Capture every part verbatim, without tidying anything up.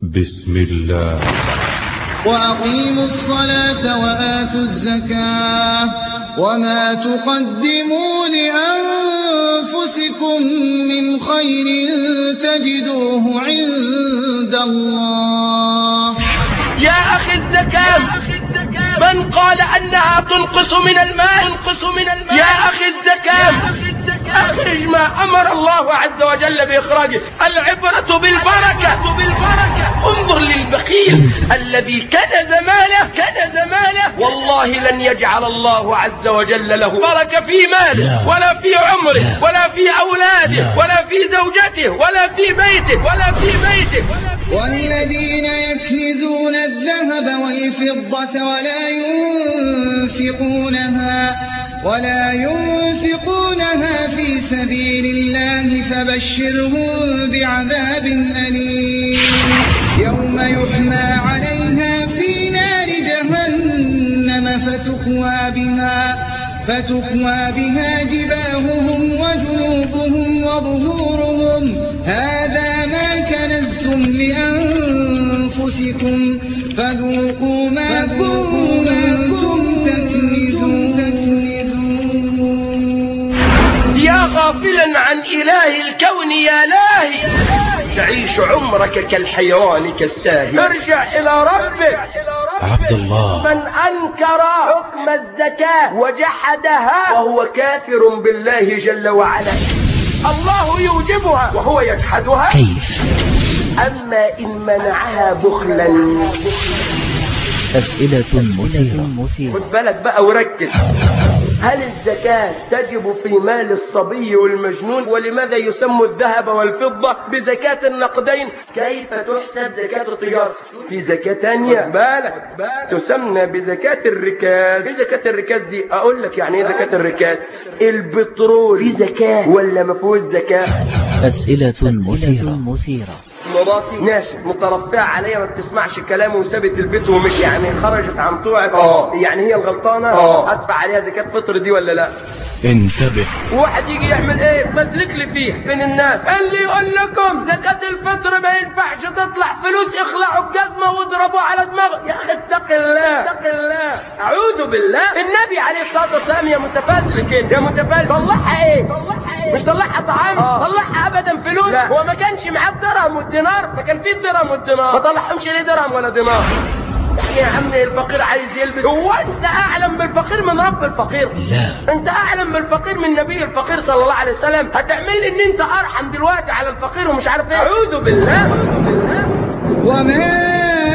بسم الله. وأقيموا الصلاة وآتوا الزكاة وما تقدموا لأنفسكم من خير تجدوه عند الله. يا أخي الزكاة من قال أنها تنقص من المال يا أخي الزكاة أخرج ما أمر الله عز وجل بإخراجه. العبرة بالبركة. انظر للبخيل الذي كنز ماله كنز ماله والله لن يجعل الله عز وجل له بركة في ماله ولا في عمره ولا في أولاده ولا في زوجته ولا في بيته ولا في بيته. والذين يكنزون الذهب والفضة ولا ينفقونها ولا ينفقونها في سبيل الله فبشرهم بعذاب أليم يوم يحمى عليها في نار جهنم فتكوى بها فتكوى بها جباههم وجنوبهم وظهورهم هذا ما كنزتم لأنفسكم فذوقوا ما كنتم تكنزون. يا غافلا عن إله الكون يا لاهي تعيش عمرك كالحيران كالساهي. ارجع إلى ربك. عبد الله من أنكر حكم الزكاة وجحدها وهو كافر بالله جل وعلا. الله يوجبها وهو يجحدها كيف؟ أما إن منعها بخلا. أسئلة مثيرة. خد بالك بقى وركز. هل الزكاة تجب في مال الصبي والمجنون؟ ولماذا يسمى الذهب والفضة بزكاة النقدين؟ كيف تحسب زكاة التجارة؟ في زكاة تانية بالك تسمى بزكاة الركاز. في زكاة الركاز دي أقول لك يعني إيه زكاة الركاز. البترول في زكاة ولا ما فيهوش زكاة؟ أسئلة مثيرة. مراتي ناشف مترفعة عليا ما بتسمعش كلامه وسابت البيت ومش يعني خرجت عن طوعك. اه يعني هي الغلطانة. اه ادفع عليها زكاة فطر دي ولا لا؟ انتبه. واحد يجي يعمل ايه فزلك لي فيه بين الناس اللي يقول لكم زكاة الفطر ما ينفعش تطلع فلوس اخلعوا الجزمة واضربوا على دماغه. يا اخي اتق الله اتق الله. اعوذ بالله. النبي عليه الصلاة والسلام يا متفازل كده يا متفازل طلعها ايه مش طلعها طعام. آه. طلعها ابدا فلوس. لا. هو ما كانش معاه الدرهم والدينار ما كان فيه الدرهم والدينار ما طلعهمش ليه درهم ولا دينار. يا عم الفقير عايز يلبس. هو انت اعلم بالفقير من رب الفقير؟ لا. انت اعلم بالفقير من نبي الفقير صلى الله عليه وسلم. هتعمل لي ان انت ارحم دلوقتي على الفقير ومش عارف ايه. اعوذ بالله. اعوذ بالله. وما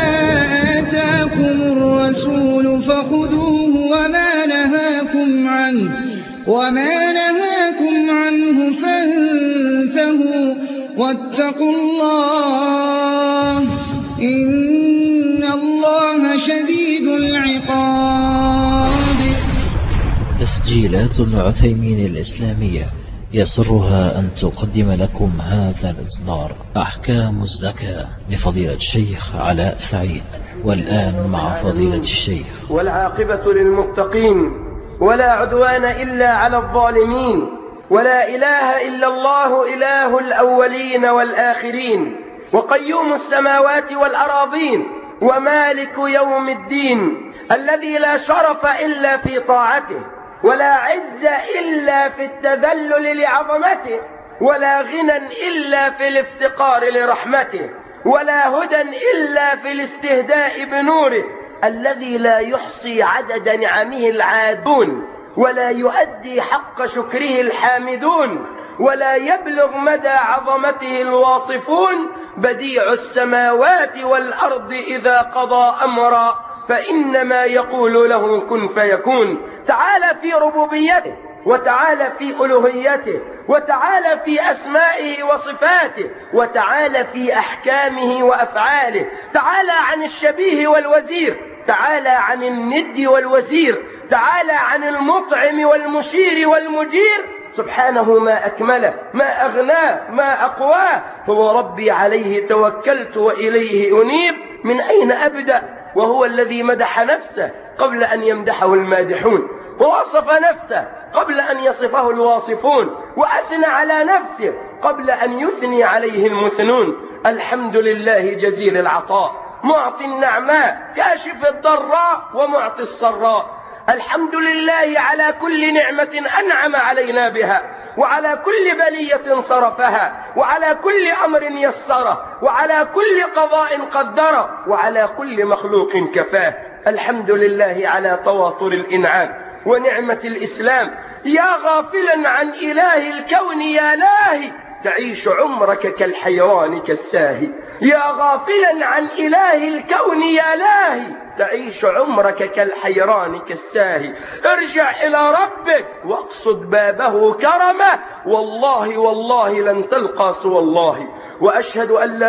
آتاكم الرسول فخذوه وما نهاكم عنه وما نهاكم عنه فانتهوا واتقوا الله إن الله شديد العقاب. تسجيلات عثيمين الإسلامية يسرها أن تقدم لكم هذا الإصدار أحكام الزكاة لفضيلة الشيخ علاء سعيد. والآن مع فضيلة الشيخ. والعاقبة للمتقين ولا عدوان إلا على الظالمين ولا إله إلا الله إله الأولين والآخرين وقيوم السماوات والأراضين ومالك يوم الدين الذي لا شرف إلا في طاعته ولا عز إلا في التذلل لعظمته ولا غنى إلا في الافتقار لرحمته ولا هدى إلا في الاستهداء بنوره الذي لا يحصي عدد نعمه العادون ولا يؤدي حق شكره الحامدون ولا يبلغ مدى عظمته الواصفون. بديع السماوات والأرض إذا قضى أمرا فإنما يقول له كن فيكون. تعالى في ربوبيته وتعالى في ألوهيته وتعالى في أسمائه وصفاته وتعالى في أحكامه وأفعاله. تعالى عن الشبيه والوزير تعالى عن الند والوزير تعالى عن المطعم والمشير والمجير. سبحانه ما أكمله ما أغناه ما أقواه. هو ربي عليه توكلت وإليه أنيب. من أين أبدأ وهو الذي مدح نفسه قبل أن يمدحه المادحون ووصف نفسه قبل أن يصفه الواصفون وأثنى على نفسه قبل أن يثني عليه المثنون. الحمد لله جزيل العطاء، معطي النعماء كاشف الضراء ومعطي السراء. الحمد لله على كل نعمة أنعم علينا بها، وعلى كل بلية صرفها، وعلى كل أمر يسره، وعلى كل قضاء قدره، وعلى كل مخلوق كفاه. الحمد لله على تواتر الإنعام ونعمة الإسلام. يا غافلا عن إله الكون يا لاهي، تعيش عمرك كالحيران كالساهي. يا غافلا عن إله الكون يا لاهي، تعيش عمرك كالحيران كالساهي. ارجع إلى ربك واقصد بابه كرمه، والله والله لن تلقى سوى الله. وأشهد أن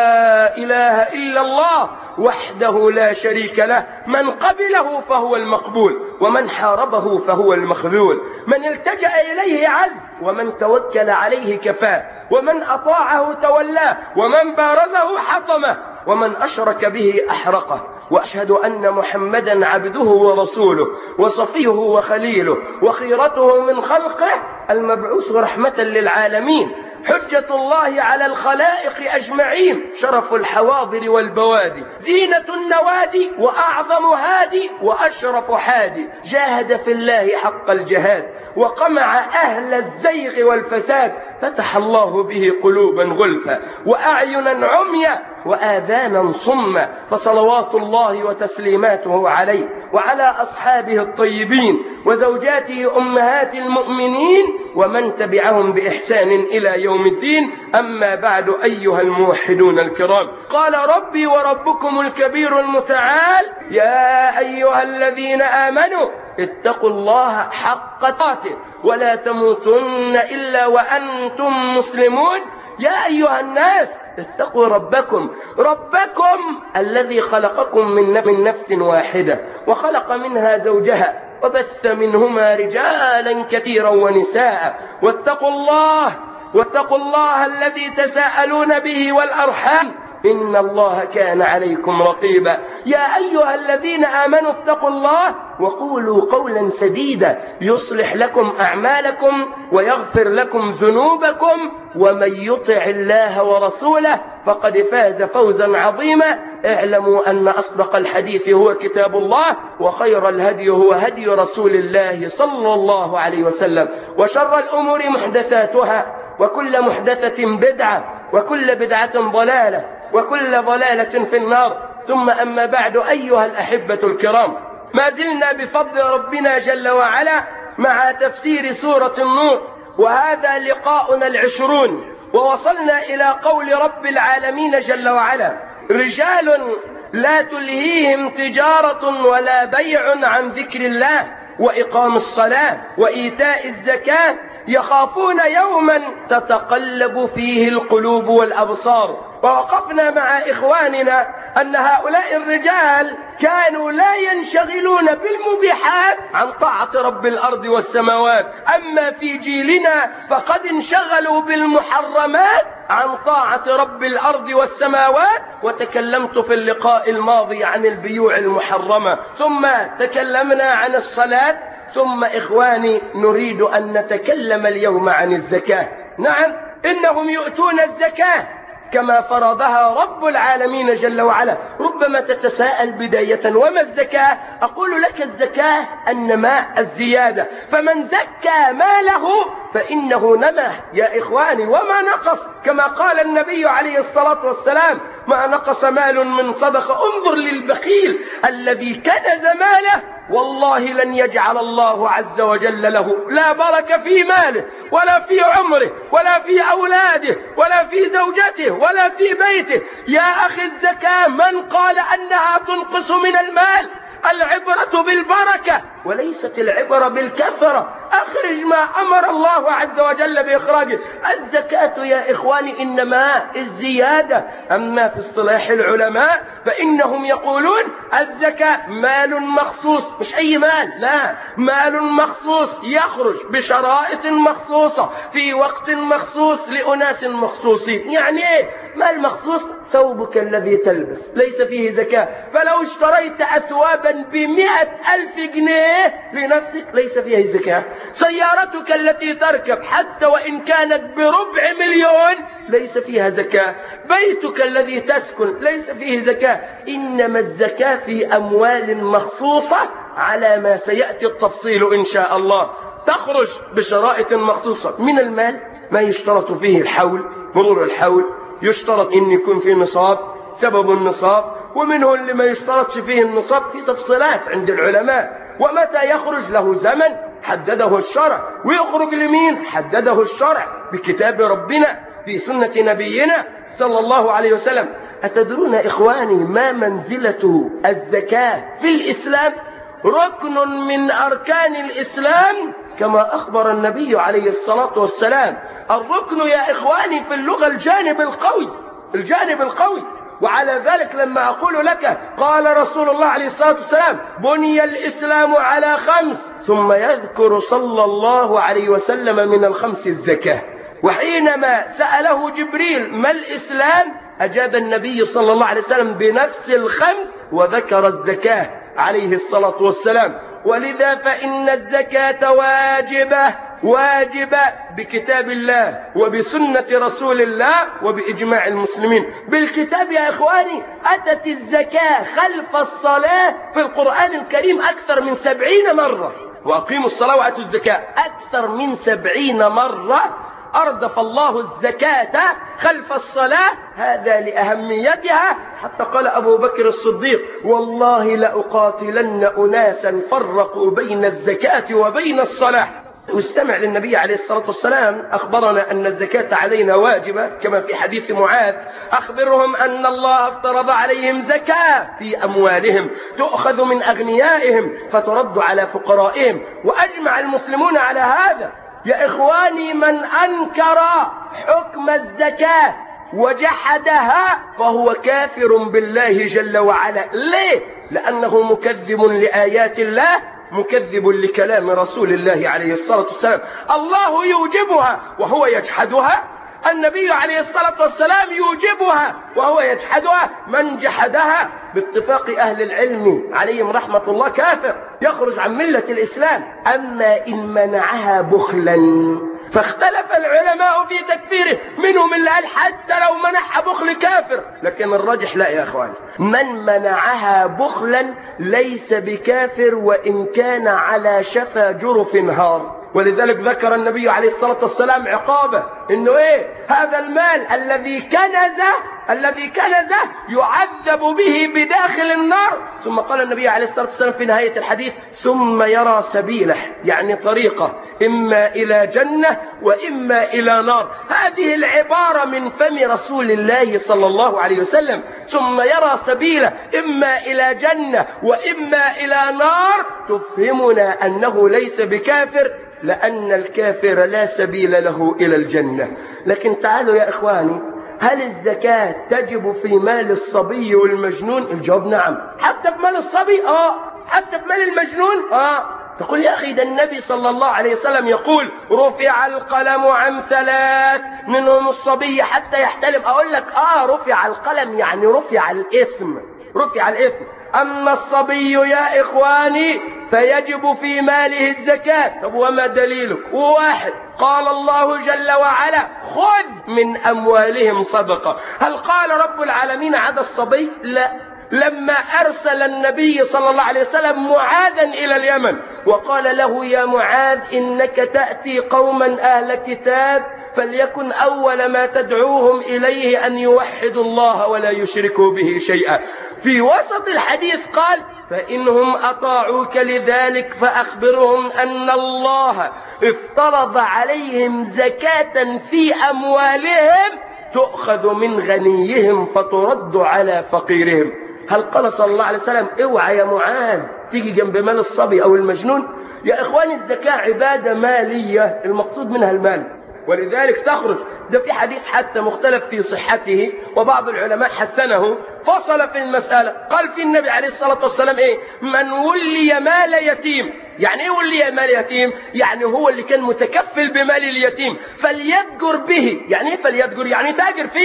لا إله إلا الله وحده لا شريك له، من قبله فهو المقبول، ومن حاربه فهو المخذول، من التجأ إليه عز، ومن توكل عليه كفاه، ومن أطاعه تولاه، ومن بارزه حطمه، ومن أشرك به أحرقه. وأشهد أن محمدا عبده ورسوله وصفيه وخليله وخيرته من خلقه، المبعوث رحمة للعالمين، حجة الله على الخلائق أجمعين، شرف الحواضر والبوادي، زينة النوادي، وأعظم هادي، وأشرف حادي. جاهد في الله حق الجهاد، وقمع أهل الزيغ والفساد، فتح الله به قلوبا غلفا، وأعينا عميا، وآذانا صما. فصلوات الله وتسليماته عليه وعلى أصحابه الطيبين وزوجاته أمهات المؤمنين ومن تبعهم بإحسان إلى يوم الدين. أما بعد، أيها الموحدون الكرام، قال ربي وربكم الكبير المتعال: يا أيها الذين آمنوا اتقوا الله حق تقاته ولا تموتن إلا وأنتم مسلمون. يا أيها الناس اتقوا ربكم ربكم الذي خلقكم من نفس واحدة وخلق منها زوجها وبث منهما رجالا كثيرا ونساء، واتقوا الله واتقوا الله الذي تساءلون به والأرحام، إن الله كان عليكم رقيبا. يا أيها الذين آمنوا اتقوا الله وقولوا قولا سديدا يصلح لكم أعمالكم ويغفر لكم ذنوبكم، ومن يطع الله ورسوله فقد فاز فوزا عظيما. اعلموا أن أصدق الحديث هو كتاب الله، وخير الهدي هو هدي رسول الله صلى الله عليه وسلم، وشر الأمور محدثاتها، وكل محدثة بدعة، وكل بدعة ضلالة، وكل ضلالة في النار. ثم أما بعد، أيها الأحبة الكرام، ما زلنا بفضل ربنا جل وعلا مع تفسير سورة النور، وهذا لقاؤنا العشرون، ووصلنا إلى قول رب العالمين جل وعلا: رجال لا تلهيهم تجارة ولا بيع عن ذكر الله وإقام الصلاة وإيتاء الزكاة يخافون يوما تتقلب فيه القلوب والأبصار. ووقفنا مع إخواننا أن هؤلاء الرجال كانوا لا ينشغلون بالمبيحات عن طاعة رب الأرض والسماوات، أما في جيلنا فقد انشغلوا بالمحرمات عن طاعة رب الأرض والسماوات. وتكلمت في اللقاء الماضي عن البيوع المحرمة، ثم تكلمنا عن الصلاة، ثم إخواني نريد أن نتكلم اليوم عن الزكاة. نعم، إنهم يؤتون الزكاة كما فرضها رب العالمين جل وعلا. ربما تتساءل بداية: وما الزكاة؟ أقول لك: الزكاة النماء، الزيادة. فمن زكى ماله فإنه نمى يا إخواني، وما نقص، كما قال النبي عليه الصلاة والسلام: ما نقص مال من صدقة. انظر للبخيل الذي كنز ماله، والله لن يجعل الله عز وجل له لا بركة في ماله ولا في عمره ولا في أولاده ولا في زوجته ولا في بيته. يا أخي، الزكاة من قال أنها تنقص من المال؟ العبرة بالبركة وليست العبرة بالكثرة. أخرج ما أمر الله عز وجل بإخراجه. الزكاة يا إخواني إنما الزيادة. أما في اصطلاح العلماء فإنهم يقولون الزكاة مال مخصوص، مش أي مال، لا، مال مخصوص يخرج بشرائط مخصوصة في وقت مخصوص لأناس مخصوصين. يعني إيه مال مخصوص؟ ثوبك الذي تلبس ليس فيه زكاة، فلو اشتريت أثوابا بمئة ألف جنيه لنفسك ليس فيها زكاة. سيارتك التي تركب حتى وإن كانت بربع مليون ليس فيها زكاة، بيتك الذي تسكن ليس فيه زكاة، إنما الزكاة في أموال مخصوصة على ما سيأتي التفصيل إن شاء الله. تخرج بشرائط مخصوصة من المال، ما يشترط فيه الحول، مرور الحول، يشترط إن يكون فيه نصاب، سبب النصاب، ومنه اللي ما يشترطش فيه النصاب، في تفصيلات عند العلماء. ومتى يخرج له زمن حدده الشرع، ويخرج لمين حدده الشرع بكتاب ربنا في سنة نبينا صلى الله عليه وسلم. أتدرون إخواني ما منزلة الزكاة في الإسلام؟ ركن من أركان الإسلام كما أخبر النبي عليه الصلاة والسلام. الركن يا إخواني في اللغة الجانب القوي، الجانب القوي. وعلى ذلك لما أقول لك قال رسول الله عليه الصلاة والسلام بني الإسلام على خمس، ثم يذكر صلى الله عليه وسلم من الخمس الزكاة. وحينما سأله جبريل ما الإسلام أجاب النبي صلى الله عليه وسلم بنفس الخمس وذكر الزكاة عليه الصلاة والسلام. ولذا فإن الزكاة واجبة، واجبة بكتاب الله وبسنة رسول الله وبإجماع المسلمين. بالكتاب يا إخواني أتت الزكاة خلف الصلاة في القرآن الكريم أكثر من سبعين مرة. وأقيموا الصلاة وآتوا الزكاة أكثر من سبعين مرة أردف الله الزكاة خلف الصلاة، هذا لأهميتها. حتى قال أبو بكر الصديق والله لأقاتلن أناسا فرقوا بين الزكاة وبين الصلاة. واستمع للنبي عليه الصلاة والسلام أخبرنا أن الزكاة علينا واجبة كما في حديث معاذ أخبرهم أن الله افترض عليهم زكاة في أموالهم تؤخذ من أغنيائهم فترد على فقرائهم. وأجمع المسلمون على هذا. يا إخواني من أنكر حكم الزكاة وجحدها فهو كافر بالله جل وعلا. ليه؟ لأنه مكذب لآيات الله، مكذب لكلام رسول الله عليه الصلاة والسلام. الله يوجبها وهو يجحدها، النبي عليه الصلاة والسلام يوجبها وهو يجحدها. من جحدها باتفاق أهل العلم عليهم رحمة الله كافر، يخرج عن ملة الإسلام. أما إن منعها بخلا فاختلف العلماء في تكفيره، منهم اللي قال حتى لو منعها بخل كافر، لكن الراجح لا يا أخوان، من منعها بخلا ليس بكافر وإن كان على شفا جرف هار. ولذلك ذكر النبي عليه الصلاة والسلام عقابه إنه إيه هذا المال الذي كنزه الذي كنزه يعذب به بداخل النار. ثم قال النبي عليه الصلاة والسلام في نهاية الحديث ثم يرى سبيله، يعني طريقه إما إلى جنة وإما إلى نار. هذه العبارة من فم رسول الله صلى الله عليه وسلم، ثم يرى سبيله إما إلى جنة وإما إلى نار، تفهمنا أنه ليس بكافر، لأن الكافر لا سبيل له إلى الجنة. لكن تعالوا يا إخواني، هل الزكاة تجب في مال الصبي والمجنون؟ الجواب نعم. حتى في مال الصبي؟ آه. حتى في مال المجنون؟ آه. تقول يا أخي ده النبي صلى الله عليه وسلم يقول رفع القلم عن ثلاث منهم الصبي حتى يحتلم. أقول لك آه رفع القلم يعني رفع الإثم، رفع الإثم. أما الصبي يا إخواني فيجب في ماله الزكاة. طب وما دليلك؟ واحد، قال الله جل وعلا خذ من أموالهم صدقة. هل قال رب العالمين عدا الصبي؟ لا. لما أرسل النبي صلى الله عليه وسلم معاذا إلى اليمن وقال له يا معاذ إنك تأتي قوما أهل كتاب فليكن أول ما تدعوهم إليه أن يوحدوا الله ولا يشركوا به شيئا، في وسط الحديث قال فإنهم أطاعوك لذلك فأخبرهم أن الله افترض عليهم زكاة في أموالهم تؤخذ من غنيهم فترد على فقيرهم. هل قال صلى الله عليه وسلم اوعى يا معاذ تيجي جنب مال الصبي أو المجنون؟ يا إخواني الزكاة عبادة مالية المقصود منها المال، ولذلك تخرج. ده في حديث حتى مختلف في صحته وبعض العلماء حسنه، فصل في المسألة. قال في النبي عليه الصلاة والسلام إيه؟ من ولي مال يتيم. يعني إيه ولي مال يتيم؟ يعني هو اللي كان متكفل بمال اليتيم فليتجر به. يعني إيه فليتجر؟ يعني تاجر فيه.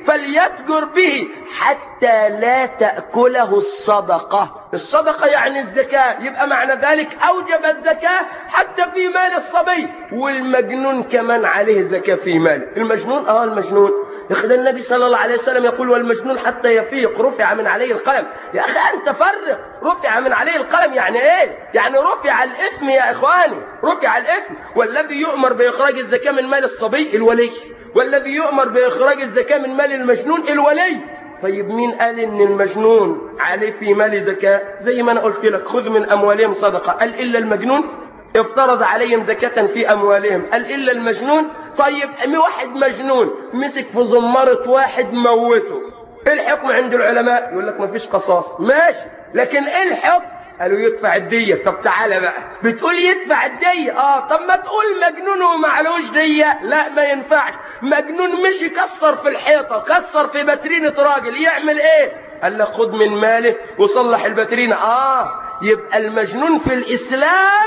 فليتجر به حتى لا تأكله الصدقة. الصدقة يعني الزكاة، يبقى معنى ذلك أوجب الزكاة حتى في مال الصبي. والمجنون كمان عليه زكاة في ماله. المجنون اه المجنون ياخد النبي صلى الله عليه وسلم يقول والمجنون حتى يفيق رفع من عليه القلم. يا أخي أنت فرق، رفع من عليه القلم يعني إيه؟ يعني رفع الإثم يا إخواني، رفع الإثم. والذي يؤمر بإخراج الزكاة من مال الصبي الولي، والذي يؤمر بإخراج الزكاة من مال المجنون الولي. طيب مين قال إن المجنون عليه في مال زكاة؟ زي ما أنا قلت لك خذ من أموالهم صدقة، قال إلا المجنون افترض عليهم زكاة في أموالهم، قال إلا المجنون. طيب واحد مجنون مسك في زمارة واحد موته، إيه الحكم عند العلماء؟ يقول لك ما فيش قصاص، ماشي، لكن إيه الحكم؟ قالوا يدفع الدية. طب تعالى بقى، بتقول يدفع الدية، اه طب ما تقول مجنون ومعلوش دية. لا ما ينفعش. مجنون مش يكسر في الحيطة، كسر في باترينة راجل، يعمل ايه؟ قال لك خد من ماله وصلح الباترينة. اه يبقى المجنون في الإسلام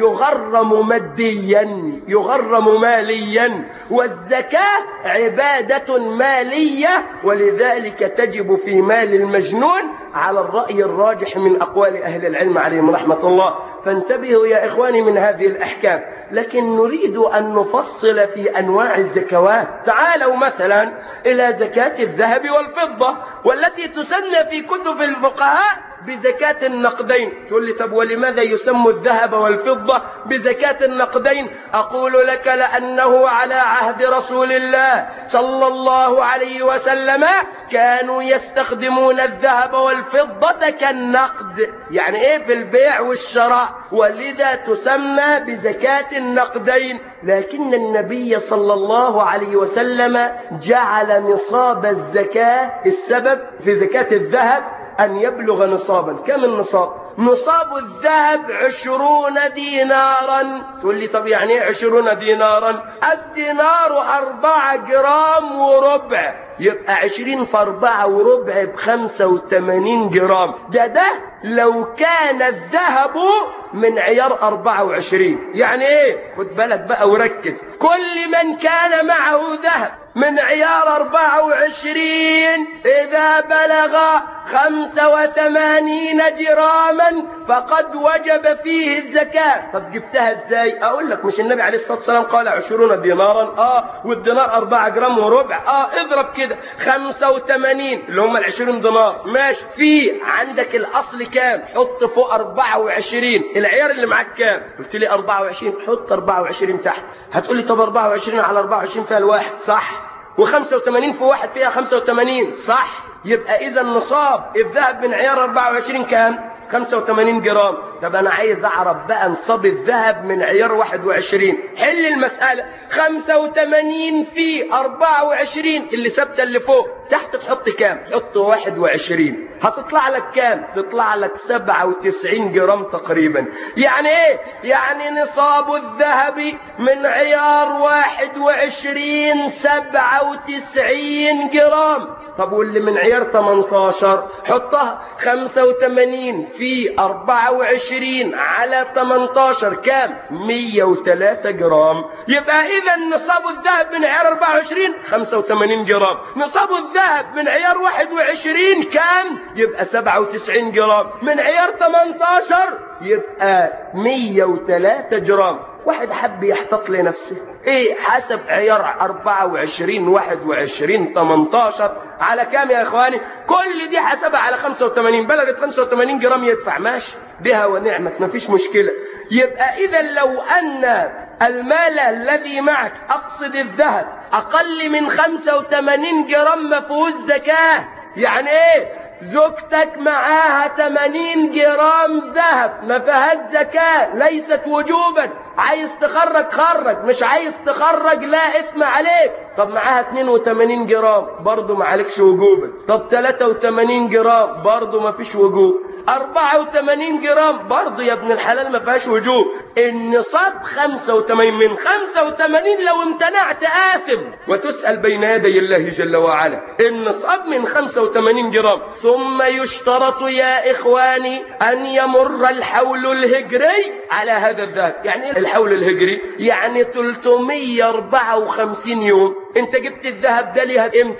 يغرم ماديا، يغرم ماليا، والزكاة عبادة مالية، ولذلك تجب في مال المجنون على الرأي الراجح من أقوال أهل العلم عليهم رحمة الله. فانتبهوا يا إخواني من هذه الأحكام. لكن نريد أن نفصل في أنواع الزكوات. تعالوا مثلا إلى زكاة الذهب والفضة، والتي تسمى في كتب الفقهاء بزكاة النقدين. تقول لي طب ولماذا يسمى الذهب والفضة بزكاة النقدين؟ أقول لك لأنه على عهد رسول الله صلى الله عليه وسلم كانوا يستخدمون الذهب والفضة كالنقد، يعني إيه في البيع والشراء، ولذا تسمى بزكاة النقدين. لكن النبي صلى الله عليه وسلم جعل نصاب الزكاة، السبب في زكاة الذهب أن يبلغ نصابا. كم النصاب؟ نصاب الذهب عشرون دينارا. تقول لي طب يعني ايه عشرون دينارا؟ الدينار أربعة جرام وربع، يبقى عشرين في أربعة وربع بخمسة وثمانين جرام. ده ده لو كان الذهب من عيار أربعة وعشرين. يعني ايه؟ خد بالك بقى وركز. كل من كان معه ذهب من عيار أربعة وعشرين إذا بلغ خمسة وثمانين جراما فقد وجب فيه الزكاة. طب جبتها ازاي؟ اقول لك مش النبي عليه الصلاة والسلام قال عشرون دينارا؟ اه والدينار أربعة جرام وربع، اه اضرب كده خمسة وثمانين اللي هم العشرين دينار، ماشي. في عندك الاصل كام؟ حط فوق أربعة وعشرين. العيار اللي معاك كام؟ قلت لي أربعة وعشرين، حط أربعة وعشرين تحت. هتقول لي طب أربعة وعشرين على أربعة وعشرين فيها الواحد، صح، وخمسة وثمانين في واحد فيها خمسة وثمانين، صح. يبقى إذا نصاب الذهب من عيار أربعة وعشرين كام؟ خمسة وثمانين جرام. طب أنا عايز أعرف بقى نصاب الذهب من عيار واحد وعشرين. حل المسألة. خمسة وثمانين في أربعة وعشرين اللي ثابتة اللي فوق، تحت تحط كام؟ حط واحد وعشرين. هتطلع لك كام؟ تطلع لك سبعة وتسعين جرام تقريبا. يعني ايه؟ يعني نصاب الذهب من عيار واحد وعشرين سبعة وتسعين جرام. طب واللي من عيار ثمانية عشر حطها خمسة وثمانين في أربعة وعشرين على ثمانية عشر كام؟ مية وثلاثة جرام. يبقى إذا نصاب الذهب من عيار أربعة وعشرين خمسة وثمانين جرام، نصاب الذهب من عيار واحد وعشرين كام؟ يبقى سبعة وتسعين جرام، من عيار ثمانية عشر يبقى مية وثلاثة جرام. واحد حب يحتط لنفسه ايه؟ حسب عيار أربعة وعشرين واحد وعشرين ثمانية عشر على كام يا اخواني؟ كل دي حسبها على خمسة وثمانين، بلغت خمسة وثمانين جرام يدفع، ماشي بها ونعمت، مفيش مشكلة. يبقى اذا لو ان المال الذي معك، اقصد الذهب، اقل من خمسة وثمانين جرام ما فيهوش زكاة. يعني ايه؟ زوجتك معاها ثمانين جرام ذهب ما فيهاش زكاة، ليست وجوبا. عايز تخرج خرج، مش عايز تخرج لا اسم عليك. طب معاها اثنين وثمانين جرام برضو ما عليكش وجوبا. طب ثلاثة وثمانين جرام برضو ما فيش وجوب. أربعة وثمانين جرام برضو يا ابن الحلال ما فيهاش وجوب. النصاب خمسة وثمانين، من خمسة وثمانين لو امتنعت آثم وتسأل بين يدي الله جل وعلا. النصاب من خمسة وثمانين جرام. ثم يشترط يا إخواني أن يمر الحول الهجري على هذا الذهب. يعني إيه الحول الهجري؟ يعني ثلاثمية وأربعة وخمسين يوم. انت جبت الذهب ده ليها امتى؟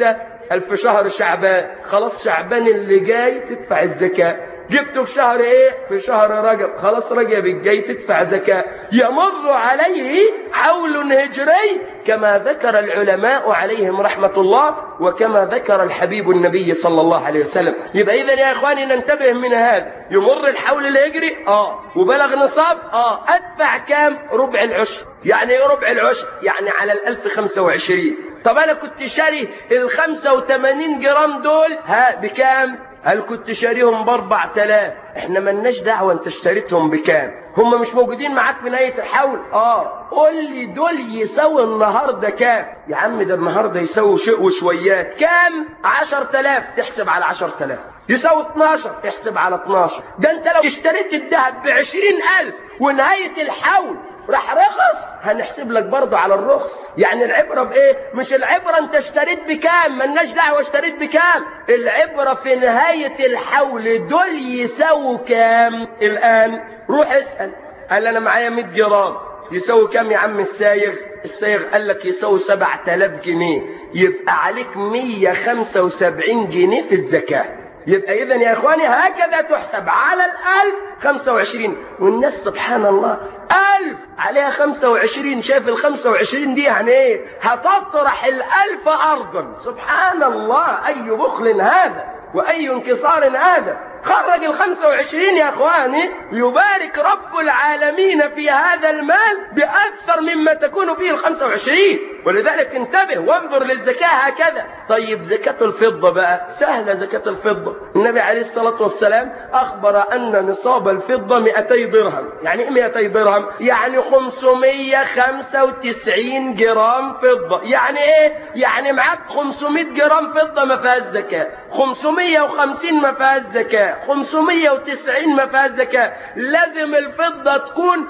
قال في شهر شعبان. خلاص شعبان اللي جاي تدفع الزكاة. جبته في شهر ايه؟ في شهر رجب. خلاص رجب الجاي تدفع زكاة. يمر عليه حول هجري كما ذكر العلماء عليهم رحمة الله وكما ذكر الحبيب النبي صلى الله عليه وسلم. يبقى إذن يا إخواني ننتبه من هذا. يمر الحول الهجري آه وبلغ نصاب آه أدفع كام؟ ربع العشر. يعني ايه ربع العشر؟ يعني على الألف خمسة وعشرين. طب أنا كنت شاري الخمسة وثمانين جرام دول ها بكام؟ هل كنت شاريهم باربع تلاف؟ احنا ملناش دعوة انت اشتريتهم بكام. هم مش موجودين معاك في نهاية الحول. اه قول لي دول يساوي النهاردة كام؟ يا عم ده النهاردة يساوي شيء وشويات. كام؟ عشر تلاف. تحسب على عشر تلاف. يساوي اتناشر. احسب على اتناشر. ده انت لو اشتريت الذهب بعشرين الف ونهاية الحول راح رخص هنحسب لك برضه على الرخص. يعني العبرة بايه؟ مش العبرة انت اشتريت بكام، ملناش دعوة اشتريت بكام. العبرة في نهاية الحول دول يساووا كام. الان روح اسأل. قال انا معايا مية جرام يساوي كام يا عم السايغ؟ السايغ قال لك يساوي سبعة آلاف جنيه. يبقى عليك مية وخمسة وسبعين جنيه في الزكاة. يبقى إذن يا إخواني هكذا تحسب على الألف خمسة وعشرين. والناس سبحان الله ألف عليها خمسة وعشرين. شايف الخمسة وعشرين دي يعني إيه؟ هتطرح الألف أرضا. سبحان الله أي بخل هذا وأي انكسار هذا. خرج الخمسة وعشرين يا أخواني. يبارك رب العالمين في هذا المال بأكثر مما تكون فيه الخمسة وعشرين. ولذلك انتبه وانظر للزكاة هكذا. طيب زكاة الفضة بقى سهلة. زكاة الفضة النبي عليه الصلاة والسلام أخبر أن نصاب الفضة مئتي درهم. يعني إيه مئتي درهم؟ يعني خمسمية وخمسة وتسعين جرام فضة. يعني إيه؟ يعني معاك خمسمية جرام فضة ما فيهاش زكاة، خمسمية وخمسين ما فيهاش زكاة، خمسمية وتسعين ما فيهاش زكاة. لازم الفضة تكون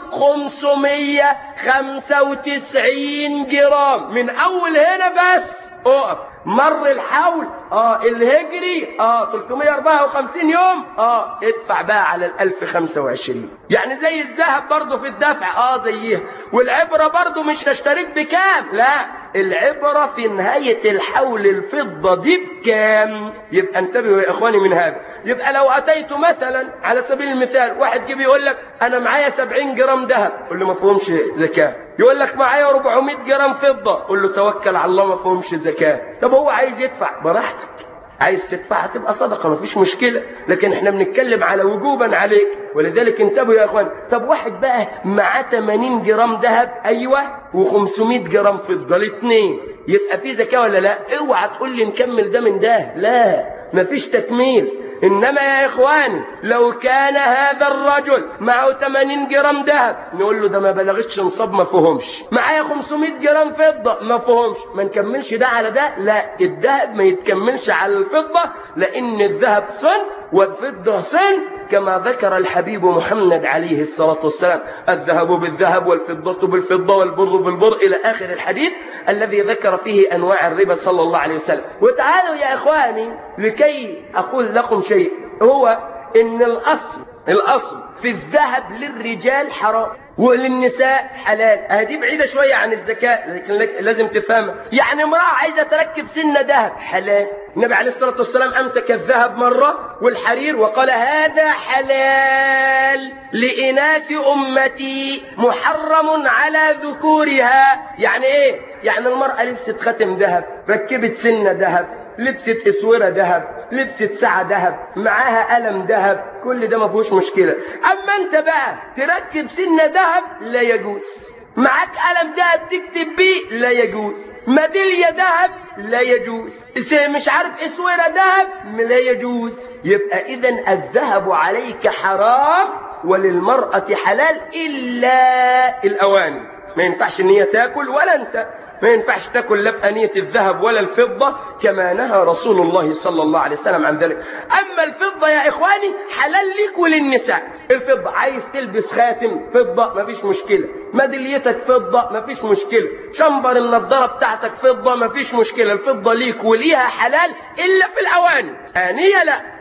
خمسمية وخمسة وتسعين جرام. من أول هنا بس اقف. مر الحول اه الهجري اه ثلاثمية وأربعة وخمسين يوم اه ادفع بقى على الألف خمسة وعشرين. يعني زي الذهب برضه في الدفع اه زيه. والعبرة برضه مش اشتريت بكام، لا العبرة في نهاية الحول الفضة دي بكام. يبقى انتبهوا يا اخواني من هذا. يبقى لو اتيت مثلا على سبيل المثال واحد جيب يقول لك انا معايا سبعين جرام ذهب، قول له ما فيهمش زكاة. يقول لك معايا أربعمية جرام فضة، قول له توكل على الله ما فيهمش زكاة. طب هو عايز يدفع براحتك، عايز تدفع هتبقى صدقة ما فيش مشكلة، لكن احنا بنتكلم على وجوبا عليك. ولذلك انتبهوا يا اخوان. طب واحد بقى معاه ثمانين جرام ذهب ايوه وخمسمية جرام فضة الاثنين، يبقى في زكاة ولا لا؟ اوعى تقول لي نكمل ده من ده، لا ما فيش تكميل. إنما يا إخواني لو كان هذا الرجل معه ثمانين جرام ذهب نقول له ده ما بلغتش نصاب ما فيهمش. معايا خمسمية جرام فضة ما فيهمش، ما نكملش ده على ده. لا الذهب ما يتكملش على الفضة، لأن الذهب صنف والفضة صنف كما ذكر الحبيب محمد عليه الصلاة والسلام. الذهب بالذهب والفضة بالفضة والبر بالبر إلى آخر الحديث الذي ذكر فيه أنواع الربا صلى الله عليه وسلم. وتعالوا يا إخواني لكي أقول لكم شيء، هو إن الأصل الأصل في الذهب للرجال حرام وللنساء حلال. هذه بعيدة شوية عن الزكاة لكن لازم تفهمها. يعني امرأة عايزة تركب سنة ذهب حلال. النبي عليه الصلاة والسلام أمسك الذهب مرة والحرير وقال هذا حلال لإناث أمتي محرم على ذكورها. يعني إيه؟ يعني المرأة لبست ختم ذهب، ركبت سنة ذهب، لبست اسوره ذهب، لبست ساعه ذهب، معاها قلم ذهب، كل ده ما فيهوش مشكله. اما انت بقى تركب سنه ذهب لا يجوز، معاك قلم ذهب تكتب بيه لا يجوز، ميداليه ذهب لا يجوز، مش عارف اسوره ذهب لا يجوز. يبقى اذا الذهب عليك حرام وللمراه حلال الا الاواني. ما ينفعش ان هي تاكل ولا انت ما ينفعش تاكل لا في آنية الذهب ولا الفضة كما نهى رسول الله صلى الله عليه وسلم عن ذلك. أما الفضة يا إخواني حلال لك وللنساء. الفضة عايز تلبس خاتم فضة ما فيش مشكلة، ميداليتك فضة ما فيش مشكلة، شمبر النضارة بتاعتك فضة ما فيش مشكلة. الفضة ليك وليها حلال إلا في الأواني. آنية لا،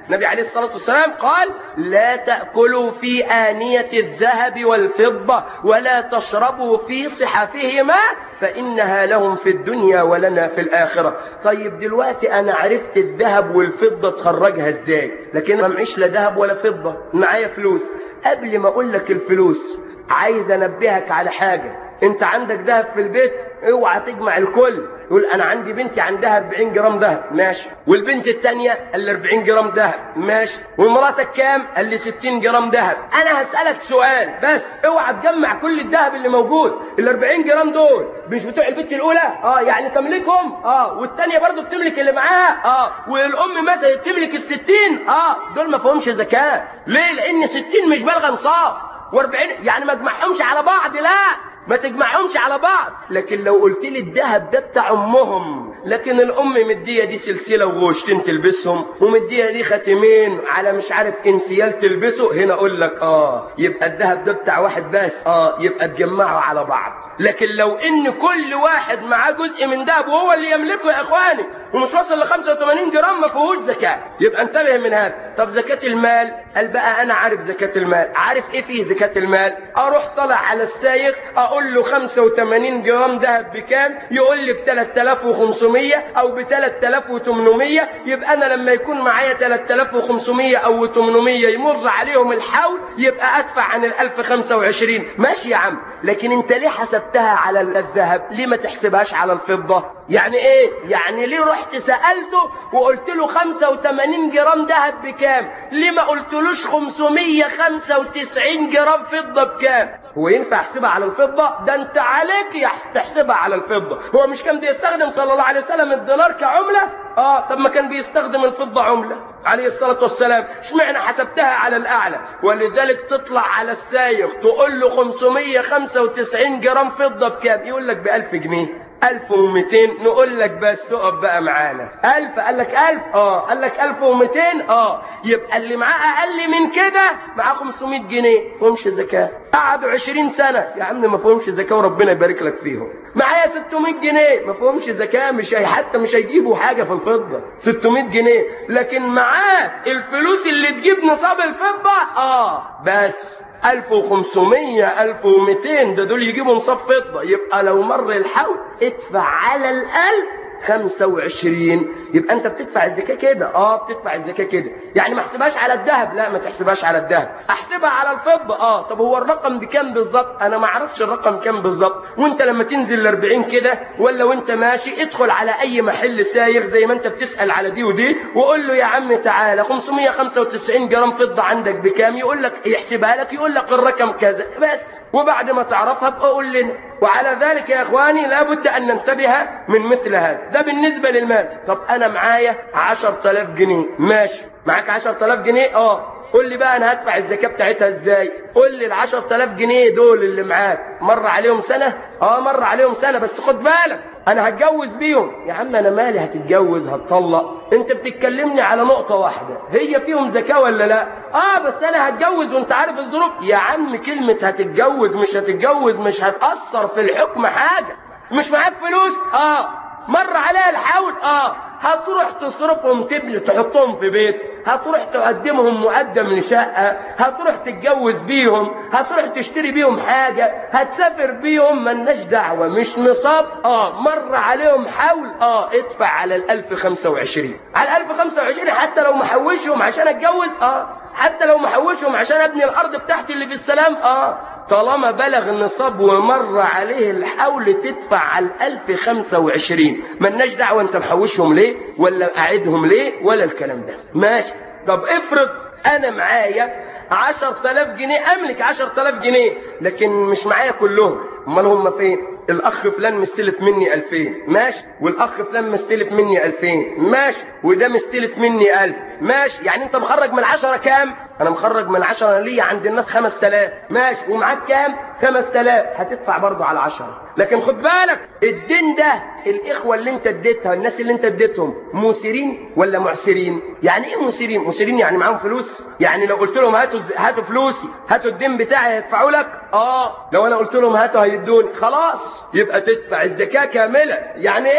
النبي عليه الصلاة والسلام قال لا تأكلوا في آنية الذهب والفضة ولا تشربوا في صحفهما فإنها لهم في الدنيا ولنا في الآخرة. طيب دلوقتي أنا عرفت الذهب والفضة تخرجها إزاي، لكن ما معيش لا ذهب ولا فضة، معايا فلوس. قبل ما أقول لك الفلوس عايز أنبهك على حاجة. أنت عندك ذهب في البيت، اوعى تجمع الكل. يقول انا عندي بنتي عندها أربعين جرام ذهب، ماشي، والبنت الثانيه قال لي أربعين جرام ذهب، ماشي، ومراتك كام؟ قال لي ستين جرام ذهب. انا هسالك سؤال بس، اوعى تجمع كل الذهب اللي موجود. ال أربعين جرام دول مش بتوع البنت الاولى؟ اه يعني تملكهم، اه، والثانيه برضو بتملك اللي معاها، اه، والام مثلا تملك ال ستين، اه، دول ما فيهمش زكاه. ليه؟ لان ستين مش بالغه نصاب، وأربعين يعني ما تجمعهمش على بعض، لا ما تجمعهمش على بعض. لكن لو قلت لي الذهب ده بتاع امهم، لكن الام مديه دي سلسله وغوشتين تلبسهم، ومديه دي خاتمين على مش عارف انسيال تلبسه، هنا اقول لك اه يبقى الذهب ده بتاع واحد بس، اه يبقى تجمعه على بعض. لكن لو ان كل واحد معاه جزء من ذهب وهو اللي يملكه يا اخواني ومش واصل ل خمسة وثمانين جرام ما فيهوش زكاه، يبقى انتبه من هذا. طب زكاه المال، قال بقى انا عارف زكاه المال. عارف ايه فيه زكاه المال؟ اروح طلع على السايق اقول له خمسة وثمانين جرام ذهب بكام؟ يقول لي ب ثلاثة آلاف وخمسمية او ب ثلاثة آلاف وثمانمية. يبقى انا لما يكون معايا ثلاثة آلاف وخمسمية او ثمانمية يمر عليهم الحول، يبقى ادفع عن ال ألف وخمسة وعشرين. ماشي يا عم، لكن انت ليه حسبتها على الذهب؟ ليه ما تحسبهاش على الفضه؟ يعني ايه؟ يعني ليه رحت سالته وقلت له خمسة وثمانين جرام ذهب بكام؟ ليه ما قلتلوش خمسمية وخمسة وتسعين جرام فضه بكام؟ هو ينفع احسبها على الفضه؟ ده انت عليك تحسبها على الفضه. هو مش كان بيستخدم صلى الله عليه وسلم الدينار كعمله؟ اه، طب ما كان بيستخدم الفضه عمله عليه الصلاه والسلام، اشمعنى حسبتها على الاعلى؟ ولذلك تطلع على السايق تقول له خمسمية وخمسة وتسعين جرام فضه بكام؟ يقول لك ب ألف جنيه، ألف ومئتين. نقول لك بس اقف بقى معانا. ألف، قال لك ألف، اه، قال لك ألف ومئتين، اه، يبقى اللي معاه اقل من كده معاه خمسمية جنيه ما فيهمش زكاه. قعدوا عشرين سنه يا عم ما فيهمش زكاه وربنا يبارك لك فيهم. معايا ستمية جنيه ما فيهمش زكاه، مش هي حتى مش هيجيبوا حاجه في الفضه، ستمية جنيه. لكن معاك الفلوس اللي تجيب نصاب الفضه، اه، بس ألف وخمسمية ألف ومئتين ده دول يجيبوا نصاب فضه. يبقى لو مر الحول ادفع على الأقل خمسة وعشرين. يبقى انت بتدفع الزكاه كده، اه بتدفع الزكاه كده. يعني ما احسبهاش على الذهب، لا ما تحسبهاش على الذهب، احسبها على الفضه. اه طب هو الرقم بكام بالظبط؟ انا ما اعرفش الرقم كام بالظبط. وانت لما تنزل ل أربعين كده ولا وانت ماشي، ادخل على اي محل سايغ زي ما انت بتسال على دي ودي وقول له يا عم تعالى خمسمية وخمسة وتسعين جرام فضه عندك بكام؟ يقول لك يحسبها لك، يقول لك الرقم كذا بس. وبعد ما تعرفها بقى قول لنا. وعلى ذلك يا اخواني لابد ان ننتبه من مثل هذا. ده بالنسبه للمال. طب انا معايا عشرة آلاف جنيه، ماشي، معاك عشرة آلاف جنيه، اه، قول لي بقى انا هدفع الزكاه بتاعتها ازاي؟ قول لي ال عشرة آلاف جنيه دول اللي معاك مر عليهم سنه؟ اه مر عليهم سنه، بس خد بالك انا هتجوز بيهم. يا عم انا مالي، هتتجوز هتطلق، انت بتتكلمني على نقطه واحده، هي فيهم زكاه ولا لا؟ اه بس انا هتجوز وانت عارف الظروف. يا عم كلمه هتتجوز مش هتتجوز مش هتاثر في الحكم حاجه. مش معاك فلوس؟ اه مر عليها الحول، اه هتروح تصرفهم، تبني تحطهم في بيت، هتروح تقدمهم مقدم لشقه، هتروح تتجوز بيهم، هتروح تشتري بيهم حاجه، هتسافر بيهم، ملناش دعوه، مش نصاب. اه مر عليهم حول، اه ادفع على ال ألف وخمسة وعشرين، على ال ألف وخمسة وعشرين حتى لو محوشهم عشان اتجوز، اه حتى لو محوشهم عشان ابني الارض بتاعتي اللي في السلام، اه طالما بلغ النصاب ومر عليه الحول تدفع على الألف وخمسة وعشرين. ملناش دعوه انت محوشهم ليه ولا قاعدهم ليه ولا الكلام ده، ماشي. طب افرض انا معايا عشرة آلاف جنيه، املك عشرة آلاف جنيه لكن مش معايا كلهم، امال هم فين؟ الاخ فلان مستلف مني ألفين، ماشي، والاخ فلان مستلف مني ألفين، ماشي، وده مستلف مني ألف، ماشي. يعني انت مخرج من العشرة كام؟ انا مخرج من العشرة، انا ليا عند الناس خمسة آلاف، ماشي، ومعاك كام؟ خمسة آلاف، هتدفع برضه على عشرة. لكن خد بالك الدين ده الاخوه اللي انت اديتها، الناس اللي انت اديتهم موسرين ولا معسرين؟ يعني ايه موسرين؟ موسرين يعني معاهم فلوس، يعني لو قلت لهم هاتوا هاتوا فلوسي، هاتوا الدين بتاعي هيدفعوا لك، اه لو انا قلت لهم هاتوا هيدوني، خلاص يبقى تدفع الزكاه كامله. يعني ايه؟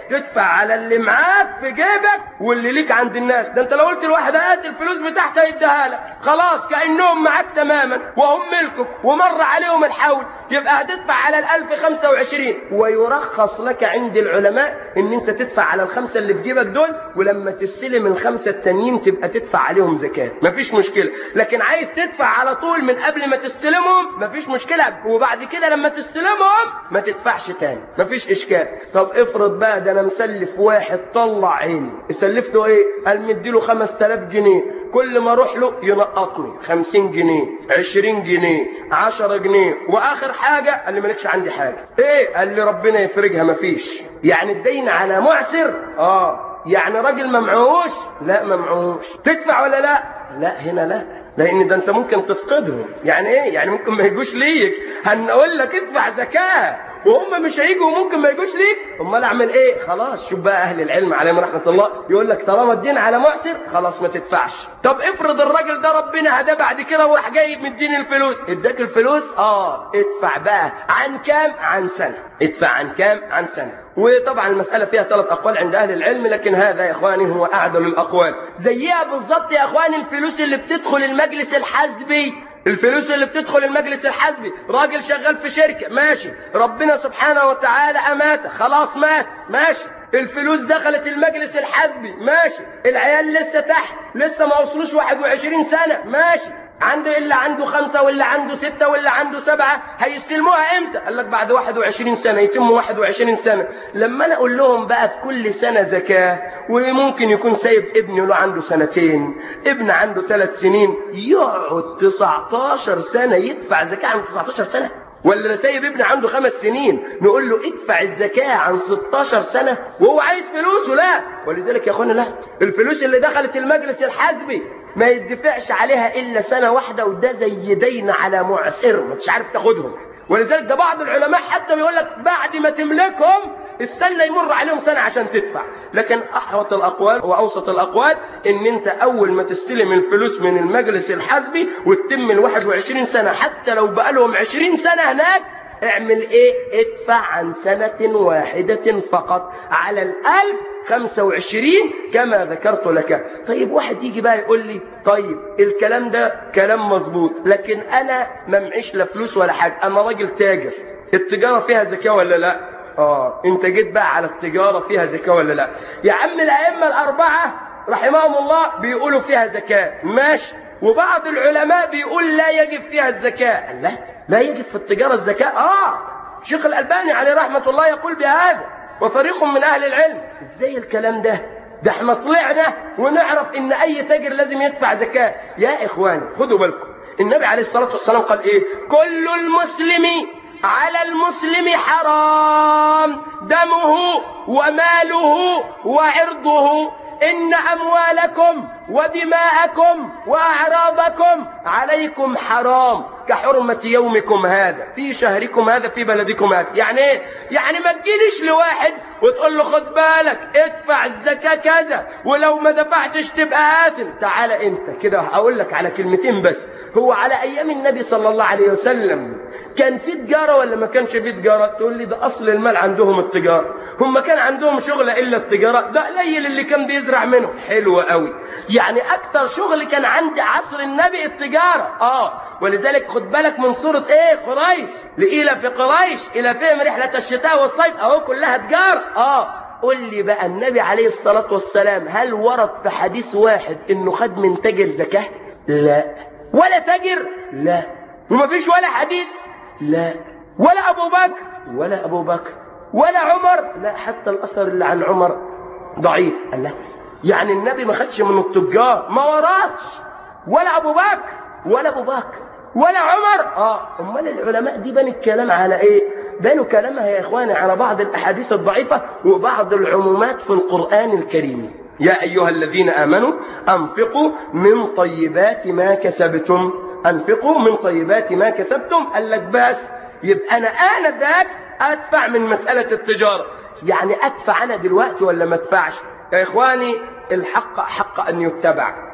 تدفع على اللي معاك في جيبك واللي ليك عند الناس. ده انت لو قلت لواحد هات الفلوس بتاعتها يديها لك، خلاص كأنهم معاك تماما وهم ملكك ومر عليهم الحول، يبقى هتدفع على الألف خمسة وعشرين. ويرخص لك عند العلماء ان انت تدفع على الخمسة اللي في جيبك دول، ولما تستلم الخمسة التانيين تبقى تدفع عليهم زكاة، مفيش مشكلة. لكن عايز تدفع على طول من قبل ما تستلمهم مفيش مشكلة، وبعد كده لما تستلمهم ما تدفعش تاني، مفيش اشكال. طب افرض بقى ده انا مسلف واحد طلع عيني، سلفته ايه؟ قال مديله خمسة آلاف جنيه، كل ما اروح له ينقطني خمسين جنيه عشرين جنيه عشرة جنيه، واخر حاجة قال لي مالكش عندي حاجة. ايه؟ قال لي ربنا يفرجها. مفيش. يعني الدين على معسر؟ اه. يعني راجل ما معهوش؟ لا ما معهوش. تدفع ولا لا؟ لا هنا لا، لان ده انت ممكن تفقدهم. يعني ايه؟ يعني ممكن ما يجوش ليك، هنقول لك ادفع زكاة وهم مش هيجوا وممكن ما يجوش ليك، امال اعمل ايه؟ خلاص شوف بقى اهل العلم عليهم رحمه الله يقول لك طالما الدين على معسر خلاص ما تدفعش. طب افرض الراجل ده ربنا هداه بعد كده وراح جايب مديني الفلوس، اداك الفلوس اه ادفع بقى عن كام؟ عن سنه. ادفع عن كام؟ عن سنه. وطبعا المسألة فيها ثلاث أقوال عند أهل العلم، لكن هذا يا إخواني هو أعدل الأقوال. زيها بالظبط يا إخواني الفلوس اللي بتدخل المجلس الحزبي. الفلوس اللي بتدخل المجلس الحزبي، راجل شغال في شركة ماشي، ربنا سبحانه وتعالى أماته، خلاص مات ماشي، الفلوس دخلت المجلس الحزبي ماشي، العيال لسه تحت لسه ما وصلوش واحد وعشرين سنة ماشي، عنده إلا عنده خمسة ولا عنده ستة ولا عنده سبعة، هيستلموها إمتى؟ قال لك بعد واحد وعشرين سنة، يتم واحد وعشرين سنة. لما أنا أقول لهم بقى في كل سنة زكاة، وممكن يكون سايب ابنه له عنده سنتين، ابن عنده ثلاث سنين، يقعد تسعتاشر سنة يدفع زكاة عن تسعتاشر سنة؟ ولا سايب ابن عنده خمس سنين نقول له ادفع الزكاة عن ستاشر سنة وهو عايز فلوسه؟ لا. ولذلك يا اخوانا لا، الفلوس اللي دخلت المجلس الحزبي ما يدفعش عليها إلا سنة واحدة، وده زي دين على معسر مش عارف تاخدهم. ولذلك ده بعض العلماء حتى بيقول لك بعد ما تملكهم استنى يمر عليهم سنة عشان تدفع. لكن أحوط الأقوال وأوسط الأقوال إن أنت أول ما تستلم الفلوس من المجلس الحزبي وتتم الواحد وعشرين سنة، حتى لو بقى لهم عشرين سنة هناك، اعمل إيه؟ ادفع عن سنة واحدة فقط على الألف خمسة وعشرين كما ذكرت لك. طيب واحد يجي بقى يقول لي طيب الكلام ده كلام مظبوط، لكن أنا ما معيش لا فلوس ولا حاجة، أنا راجل تاجر، التجارة فيها زكاة ولا لا؟ آه أنت جيت بقى على التجارة فيها زكاة ولا لا؟ يا عم الأئمة الأربعة رحمهم الله بيقولوا فيها زكاة ماشي، وبعض العلماء بيقول لا يجب فيها الزكاة. لا لا يجب في التجارة الزكاة؟ آه شيخ الألباني عليه رحمة الله يقول بهذا وفريق من أهل العلم. إزاي الكلام ده؟ ده احنا طلعنا ونعرف إن أي تاجر لازم يدفع زكاة. يا إخواني خدوا بالكم، النبي عليه الصلاة والسلام قال إيه؟ كل المسلم على المسلم حرام دمه وماله وعرضه، إن أموالكم ودماءكم وأعراضكم عليكم حرام كحرمة يومكم هذا في شهركم هذا في بلدكم هذا. يعني إيه؟ يعني ما تجيليش لواحد وتقول له خد بالك ادفع الزكاة كذا ولو ما دفعتش تبقى آثم. تعال أنت كده هقول لك على كلمتين بس. هو على أيام النبي صلى الله عليه وسلم كان في تجارة ولا ما كانش في تجارة؟ تقول لي ده أصل المال عندهم التجارة، هم كان عندهم شغل إلا التجارة؟ ده قليل اللي كان بيزرع منه. حلو قوي، يعني أكتر شغل كان عند عصر النبي التجارة. آه ولذلك خد بالك من سورة إيه؟ قريش، لإلى في قريش إلى فهم رحلة الشتاء والصيف، أهو كلها تجارة. آه قل لي بقى النبي عليه الصلاة والسلام هل ورد في حديث واحد إنه خد من تاجر زكاة؟ لا. ولا تاجر؟ لا. وما فيش ولا حديث؟ لا. ولا أبو بكر؟ ولا أبو بكر. ولا عمر؟ لا، حتى الأثر اللي عن عمر ضعيف. الله، يعني النبي ما خدش من التجار؟ ما وراش. ولا أبو بكر ولا أبو بكر ولا عمر. آه أمال العلماء دي بنوا الكلام على إيه؟ بنوا كلامها يا إخواني على بعض الأحاديث الضعيفة وبعض العمومات في القرآن الكريم. يا أيها الذين آمنوا أنفقوا من طيبات ما كسبتم، أنفقوا من طيبات ما كسبتم. قال لك بس يبقى أنا آن ذاك أدفع من مسألة التجارة. يعني أدفع أنا دلوقتي ولا ما أدفعش؟ يا إخواني الحق حق أن يتبع،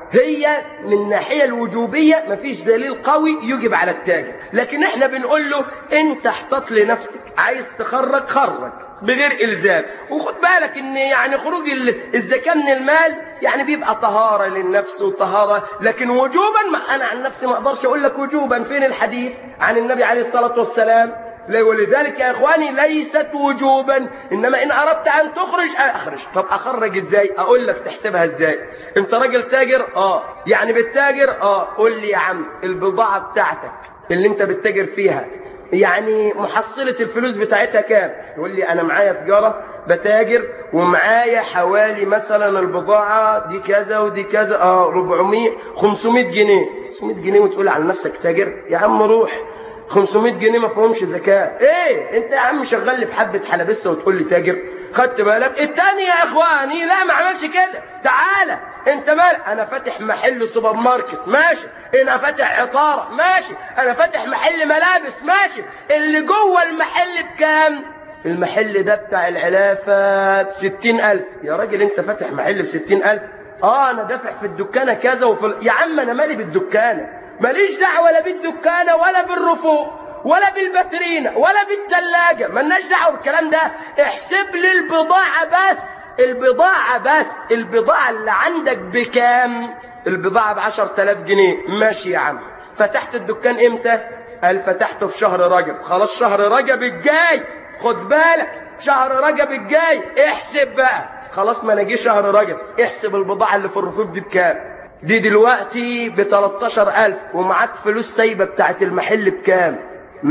هي من الناحية الوجوبية مفيش دليل قوي يجب على التاجر، لكن احنا بنقول له انت احتاط لنفسك، عايز تخرج خرج بغير إلزام. وخد بالك ان يعني خروج الزكاة من المال يعني بيبقى طهارة للنفس وطهارة، لكن وجوبا ما انا عن نفسي ما اقدرش اقول لك وجوبا. فين الحديث عن النبي عليه الصلاة والسلام؟ ولذلك يا اخواني ليست وجوبا، انما ان اردت ان تخرج اخرج. طب اخرج ازاي؟ اقول لك تحسبها ازاي. انت راجل تاجر، اه يعني بتتاجر، اه قول لي يا عم البضاعة بتاعتك اللي انت بتتاجر فيها يعني محصلة الفلوس بتاعتها كام؟ يقول لي انا معايا تجارة بتاجر ومعايا حوالي مثلا البضاعة دي كذا ودي كذا، اه أربعمية خمسمية جنيه. خمسمية جنيه وتقول على نفسك تاجر؟ يا عم روح، خمسمية جنيه ما فيهمش زكاة. ايه انت يا عم شغال لي في حبة حلبسة وتقول لي تاجر؟ خدت بالك؟ التاني يا اخواني لا ما عملش كده. تعالى انت مالك؟ انا فاتح محل سوبر ماركت، ماشي. انا فاتح عطارة، ماشي. انا فاتح محل ملابس، ماشي. اللي جوه المحل بكام؟ المحل ده بتاع العلافة بستين ألف. يا راجل انت فاتح محل بستين ألف؟ اه انا دافع في الدكانة كذا وفي. يا عم انا مالي بالدكانة، ماليش دعوة ولا بالدكانة ولا بالرفوق ولا بالباترينة ولا بالثلاجة، مالناش دعوة بالكلام ده. احسب لي البضاعة بس، البضاعة بس. البضاعة اللي عندك بكام؟ البضاعة بعشر تلاف جنيه، ماشي يا عم. فتحت الدكان امتى؟ قال فتحته في شهر رجب. خلاص شهر رجب الجاي، خد بالك شهر رجب الجاي احسب بقى. خلاص ما نجي شهر رجب، احسب البضاعة اللي في الرفوف دي بكام. دي دلوقتي ب تلتاشر ألف، ومعاك فلوس سايبة بتاعت المحل بكام؟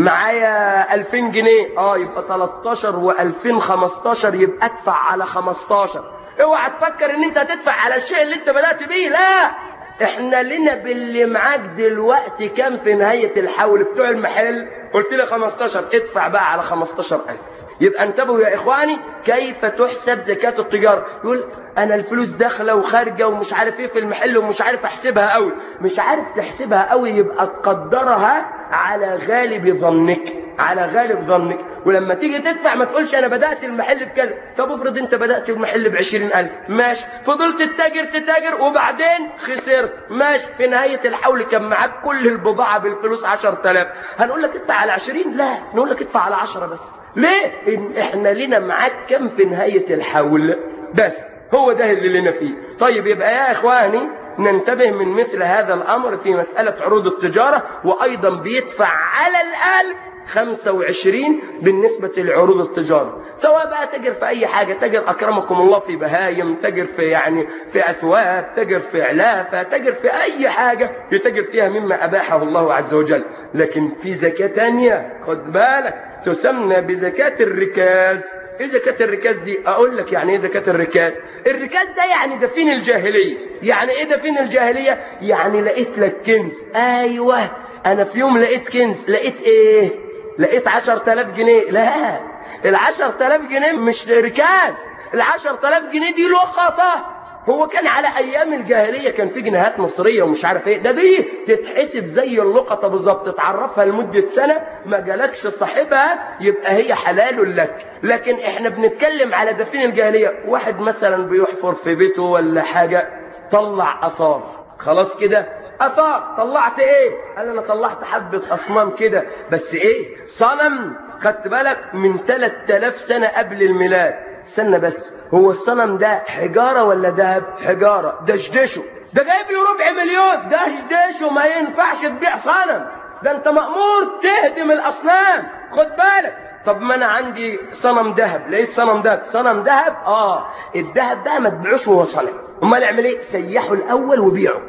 معايا ألفين جنيه. اه يبقى تلتاشر وألفين خمستاشر، يبقى ادفع على خمستاشر. اوعى تفكر ان انت هتدفع على الشيء اللي انت بدأت بيه، لا. احنا لنا باللي معاك دلوقتي كام في نهاية الحول بتوع المحل؟ قلت لي خمستاشر، ادفع بقى على خمستاشر ألف. يبقى انتبهوا يا إخواني كيف تحسب زكاة التجارة. يقول أنا الفلوس داخلة وخارجة ومش عارف إيه في المحل ومش عارف أحسبها قوي. مش عارف تحسبها قوي يبقى تقدرها على غالب ظنك، على غالب ظنك. ولما تيجي تدفع ما تقولش أنا بدأت المحل بكذا. طب افرض أنت بدأت المحل بعشرين ألف، ماشي. فضلت تتاجر تتاجر وبعدين خسرت، ماشي. في نهاية الحول كان معاك كل البضاعة بالفلوس عشر تلاف. هنقول لك ادفع على عشرين؟ لا، نقول لك ادفع على عشرة بس. ليه؟ إن إحنا لنا معاك كم في نهاية الحول بس. هو ده اللي لنا فيه. طيب يبقى يا إخواني ننتبه من مثل هذا الأمر في مسألة عروض التجارة. وأيضا بيدفع على الأقل خمسة وعشرين بالنسبة لعروض التجارة، سواء بقى تجر في أي حاجة. تجر أكرمكم الله في بهايم، تجر في يعني في أثواب، تجر في علافة، تجر في أي حاجة يتجر فيها مما أباحه الله عز وجل. لكن في زكاة تانية خد بالك تسمى بزكاة الركاز. ايه زكاة الركاز دي؟ اقول لك يعني ايه زكاة الركاز. الركاز ده يعني دفين الجاهلية. يعني ايه دفين الجاهلية؟ يعني لقيت لك كنز. ايوه انا في يوم لقيت كنز. لقيت ايه؟ لقيت عشر تلاف جنيه. لا، العشر تلاف جنيه مش ركاز. العشر تلاف جنيه دي لقطة. هو كان على ايام الجاهليه كان في جنيهات مصريه ومش عارف ايه، ده دي تتحسب زي اللقطه بالظبط. تعرفها لمده سنه ما جالكش صاحبها يبقى هي حلال لك. لكن احنا بنتكلم على دفين الجاهليه. واحد مثلا بيحفر في بيته ولا حاجه، طلع اثار، خلاص كده اثار. طلعت ايه؟ قال انا طلعت حبه اصنام كده، بس ايه؟ صنم. خدت بالك؟ من ثلاثة آلاف سنه قبل الميلاد. استنى بس، هو الصنم ده حجارة ولا دهب؟ حجارة. دشدشه ده جايب له ربع مليون. دشدشه ما ينفعش تبيع صنم، ده انت مأمور تهدم الأصنام. خد بالك. طب ما انا عندي صنم ذهب، لقيت صنم ذهب. صنم ذهب اه الذهب ده ما تبيعوش وهو صنم. امال اعمل ايه؟ سيحه الاول وبيعه.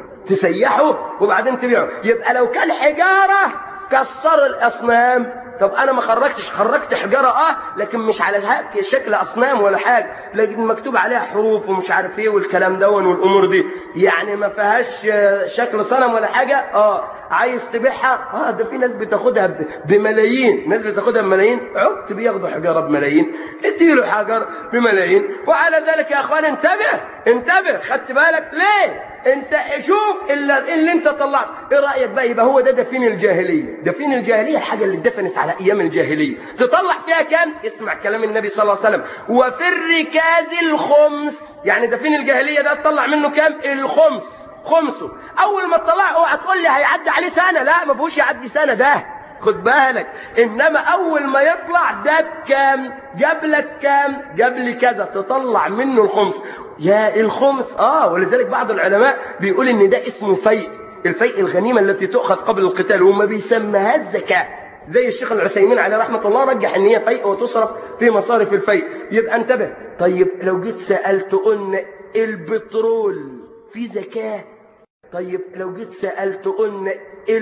تسيحه وبعدين تبيعه. يبقى لو كان حجارة كسر الأصنام. طب أنا ما خرجتش، خرجت حجارة آه لكن مش على شكل أصنام ولا حاجة، لكن مكتوب عليها حروف ومش عارف إيه والكلام دون والأمور دي، يعني ما فيهاش شكل صنم ولا حاجة. آه عايز تبيعها، اه ده في ناس بتاخدها بملايين، ناس بتاخدها بملايين، عبت بياخدوا حجاره بملايين، اديله حجر بملايين. وعلى ذلك يا اخوان انتبه انتبه، خدت بالك ليه؟ انت شوف اللي, اللي انت طلعت، ايه رايك بقى؟ يبقى هو ده دفين الجاهليه. دفين الجاهليه الحاجه اللي اتدفنت على ايام الجاهليه، تطلع فيها كام؟ اسمع كلام النبي صلى الله عليه وسلم، وفي الركاز الخمس. يعني دفين الجاهليه ده تطلع منه كام؟ الخمس، خمسه. اول ما تطلعه اوعى تقول لي هيعدي عليه سنه، لا ما فيهوش يعدي سنه ده، خد بالك. انما اول ما يطلع ده بكام؟ جاب لك كام؟ جاب لي كذا، تطلع منه الخمس. يا الخمس اه ولذلك بعض العلماء بيقول ان ده اسمه فيء، الفيء الغنيمه التي تؤخذ قبل القتال، وما بيسميها الزكاه. زي الشيخ العثيمين عليه رحمه الله رجح ان هي فيء وتصرف في مصارف الفيء. يبقى انتبه. طيب لو جيت سالت قلنا البترول في زكاه؟ طيب لو جيت سالت قلنا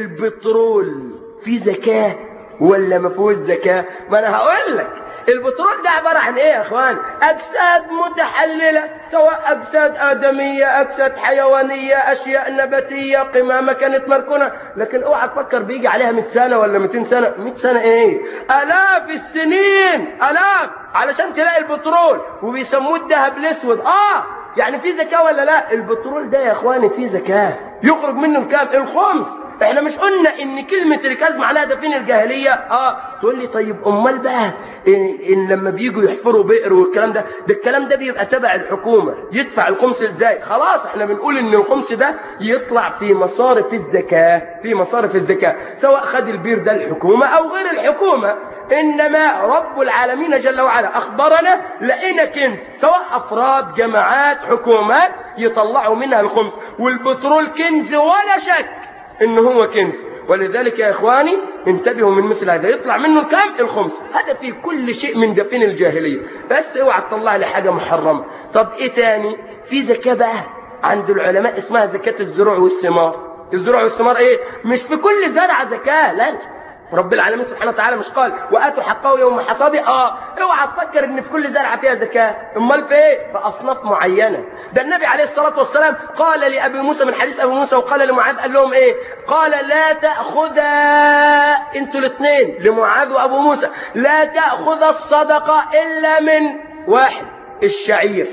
البترول في زكاه ولا ما فيهوش زكاه؟ ما انا هقول لك. البترول ده عباره عن ايه يا اخوان؟ اجساد متحلله، سواء اجساد ادميه، اجساد حيوانيه، اشياء نباتيه، قمامه كانت مركونه. لكن اوعى تفكر بيجي عليها مئة سنه ولا مئتين سنه. مئة سنه ايه؟ الاف السنين، الاف، علشان تلاقي البترول. وبيسموه الذهب الاسود. اه يعني في زكاه ولا لا؟ البترول ده يا اخواني في زكاه، يخرج منه الكام؟ الخمس. احنا مش قلنا ان كلمه ركاز معناها دفين الجاهليه؟ اه تقول لي طيب امال بقى إيه إن لما بييجوا يحفروا بئر والكلام ده، ده الكلام ده بيبقى تبع الحكومه، يدفع الخمس ازاي؟ خلاص احنا بنقول ان الخمس ده يطلع في مصارف الزكاه، في مصارف الزكاه، سواء خد البير ده الحكومه او غير الحكومه. انما رب العالمين جل وعلا اخبرنا لقينا كنز، سواء افراد، جماعات، حكومات، يطلعوا منها الخمس. والبترول كنز ولا شك ان هو كنز. ولذلك يا اخواني انتبهوا من مثل هذا، يطلع منه الكام؟ الخمس. هذا في كل شيء من دفين الجاهليه. بس اوعى تطلع لي حاجه محرمه. طب ايه تاني؟ في زكاه بقى عند العلماء اسمها زكاه الزروع والثمار. الزروع والثمار ايه؟ مش في كل زرعه زكاه، لا. رب العالمين سبحانه وتعالى مش قال واتوا حقه يوم حصاده؟ اه اوعى تفكر ان في كل زرعه فيها زكاه. امال في ايه؟ في اصناف معينه. ده النبي عليه الصلاه والسلام قال لابي موسى من حديث ابي موسى، وقال لمعاذ، قال لهم ايه؟ قال لا تاخذا انتوا الاثنين، لمعاذ وابو موسى، لا تاخذ الصدقه الا من واحد الشعير،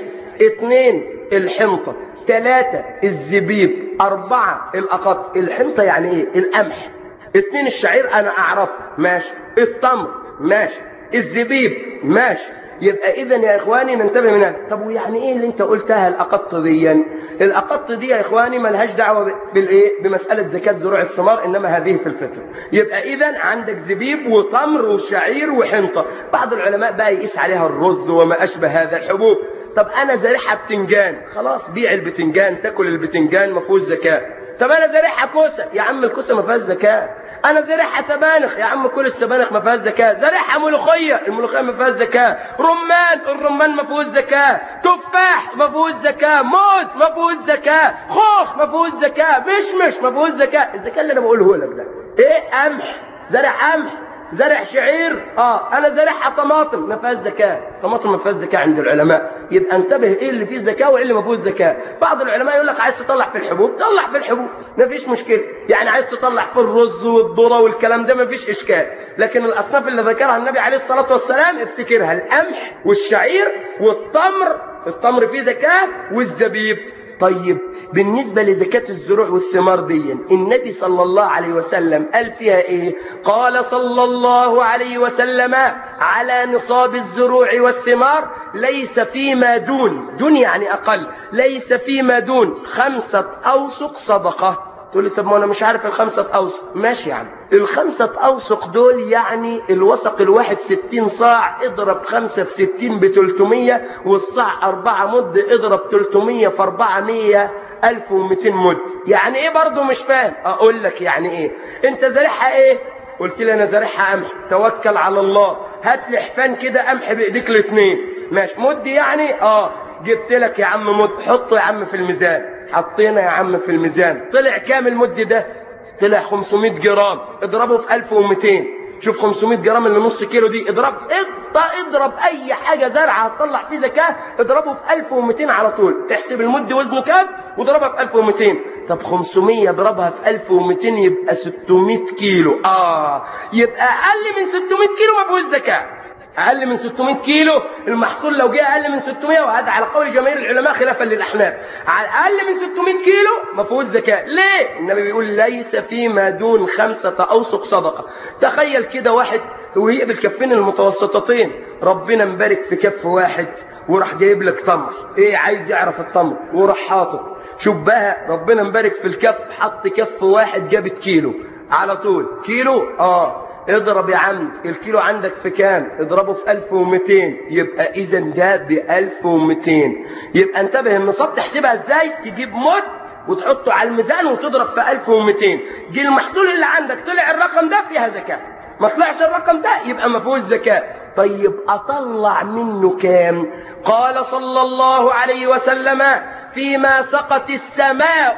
اثنين الحنطه، ثلاثه الزبيب، اربعه الاقط. الحنطه يعني ايه؟ القمح. اتنين الشعير انا اعرف ماشي، التمر ماشي، الزبيب ماشي. يبقى اذا يا اخواني ننتبه من هذا. طب ويعني ايه اللي انت قلتها الاقط دي؟ الاقط دي يا اخواني ملهاش دعوه بالايه؟ بمساله زكاه زروع الثمار، انما هذه في الفطر. يبقى اذا عندك زبيب وتمر وشعير وحنطه. بعض العلماء بقى يقيس عليها الرز وما اشبه هذا الحبوب. طب انا زارعها بتنجان، خلاص بيع البتنجان، تاكل البتنجان ما فيهوش زكاه. طب انا زارعها كوسه، يا عم الكوسه ما فيهاش زكاه. انا زارعها سبانخ، يا عم كل السبانخ ما فيهاش زكاه. زارعها ملوخيه، الملوخيه ما فيهاش زكاه. رمان، الرمان ما فيهوش زكاه. تفاح ما فيهوش زكاه. موز ما فيهوش زكاه. خوخ ما فيهوش زكاه. مشمش ما فيهوش زكاه. الزكاه اللي انا بقوله لك ده ايه؟ قمح، زارع قمح، زرع شعير، اه انا زارعها طماطم ما فيهاش زكاه. طماطم ما فيهاش زكاه عند العلماء. يبقى انتبه ايه اللي فيه زكاه وايه اللي ما فيهوش زكاه. بعض العلماء يقول لك عايز تطلع في الحبوب، طلع في الحبوب ما فيش مشكله. يعني عايز تطلع في الرز والذره والكلام ده ما فيش اشكال. لكن الاصناف اللي ذكرها النبي عليه الصلاه والسلام افتكرها: القمح والشعير والتمر، التمر فيه زكاه، والزبيب. طيب بالنسبة لزكاة الزروع والثمار دي النبي صلى الله عليه وسلم قال فيها ايه؟ قال صلى الله عليه وسلم: على نصاب الزروع والثمار ليس فيما دون، دون يعني اقل، ليس فيما دون خمسة اوسق صدقة. تقول لي طب ما انا مش عارف الخمسة اوسق. ماشي يا عم، الخمسة اوسق دول يعني الوسق الواحد ستين صاع، اضرب خمسة في ستين بتلتمية، والصاع اربعة مد، اضرب تلتمية في اربعمية، الف ومتين مد. يعني ايه برضو مش فاهم؟ اقول لك يعني ايه. انت زارعها ايه؟ قلت لي انا زارعها قمح. توكل على الله، هات لي حفان كده قمح بايديك الاثنين. ماشي، مد يعني اه جبت لك يا عم مد، حطه يا عم في الميزان. حطينا يا عم في الميزان، طلع كام المد ده؟ طلع خمسمية جرام، اضربه في الف ومتين. شوف خمسمية جرام اللي نص كيلو دي، اضرب اضرب اي حاجه زرعه هتطلع فيه زكاه، اضربه في الف ومتين على طول. تحسب المد وزنه كام واضربها في الف ومتين. طب خمسمية اضربها في ألف ومئتين يبقى ستمائة كيلو. اه يبقى اقل من ستمائة كيلو ما فيهوش زكاه. اقل من ستمائة كيلو المحصول لو جه اقل من ستمائة، وهذا على قول جماهير العلماء خلافا للاحناف، على اقل من ستمائة كيلو ما فيهوش زكاه. ليه؟ النبي بيقول ليس فيما دون خمسه اوسق صدقه. تخيل كده واحد وهي بالكفين المتوسطتين، ربنا مبارك في كف واحد وراح جايب لك تمر، ايه عايز يعرف التمر، وراح حاطط، شوف بقى ربنا مبارك في الكف، حط كف واحد جابت كيلو على طول. كيلو اه اضرب يا عم الكيلو عندك في كام، اضربه في ألف ومئتين، يبقى اذا ده ب ألف ومئتين. يبقى انتبه النصاب تحسبها ازاي، تجيب مد وتحطه على الميزان وتضرب في ألف ومئتين، جه المحصول اللي عندك طلع الرقم ده فيها زكاه، ما طلعش الرقم ده يبقى ما فيهوش زكاه. طيب اطلع منه كام؟ قال صلى الله عليه وسلم فيما سقت السماء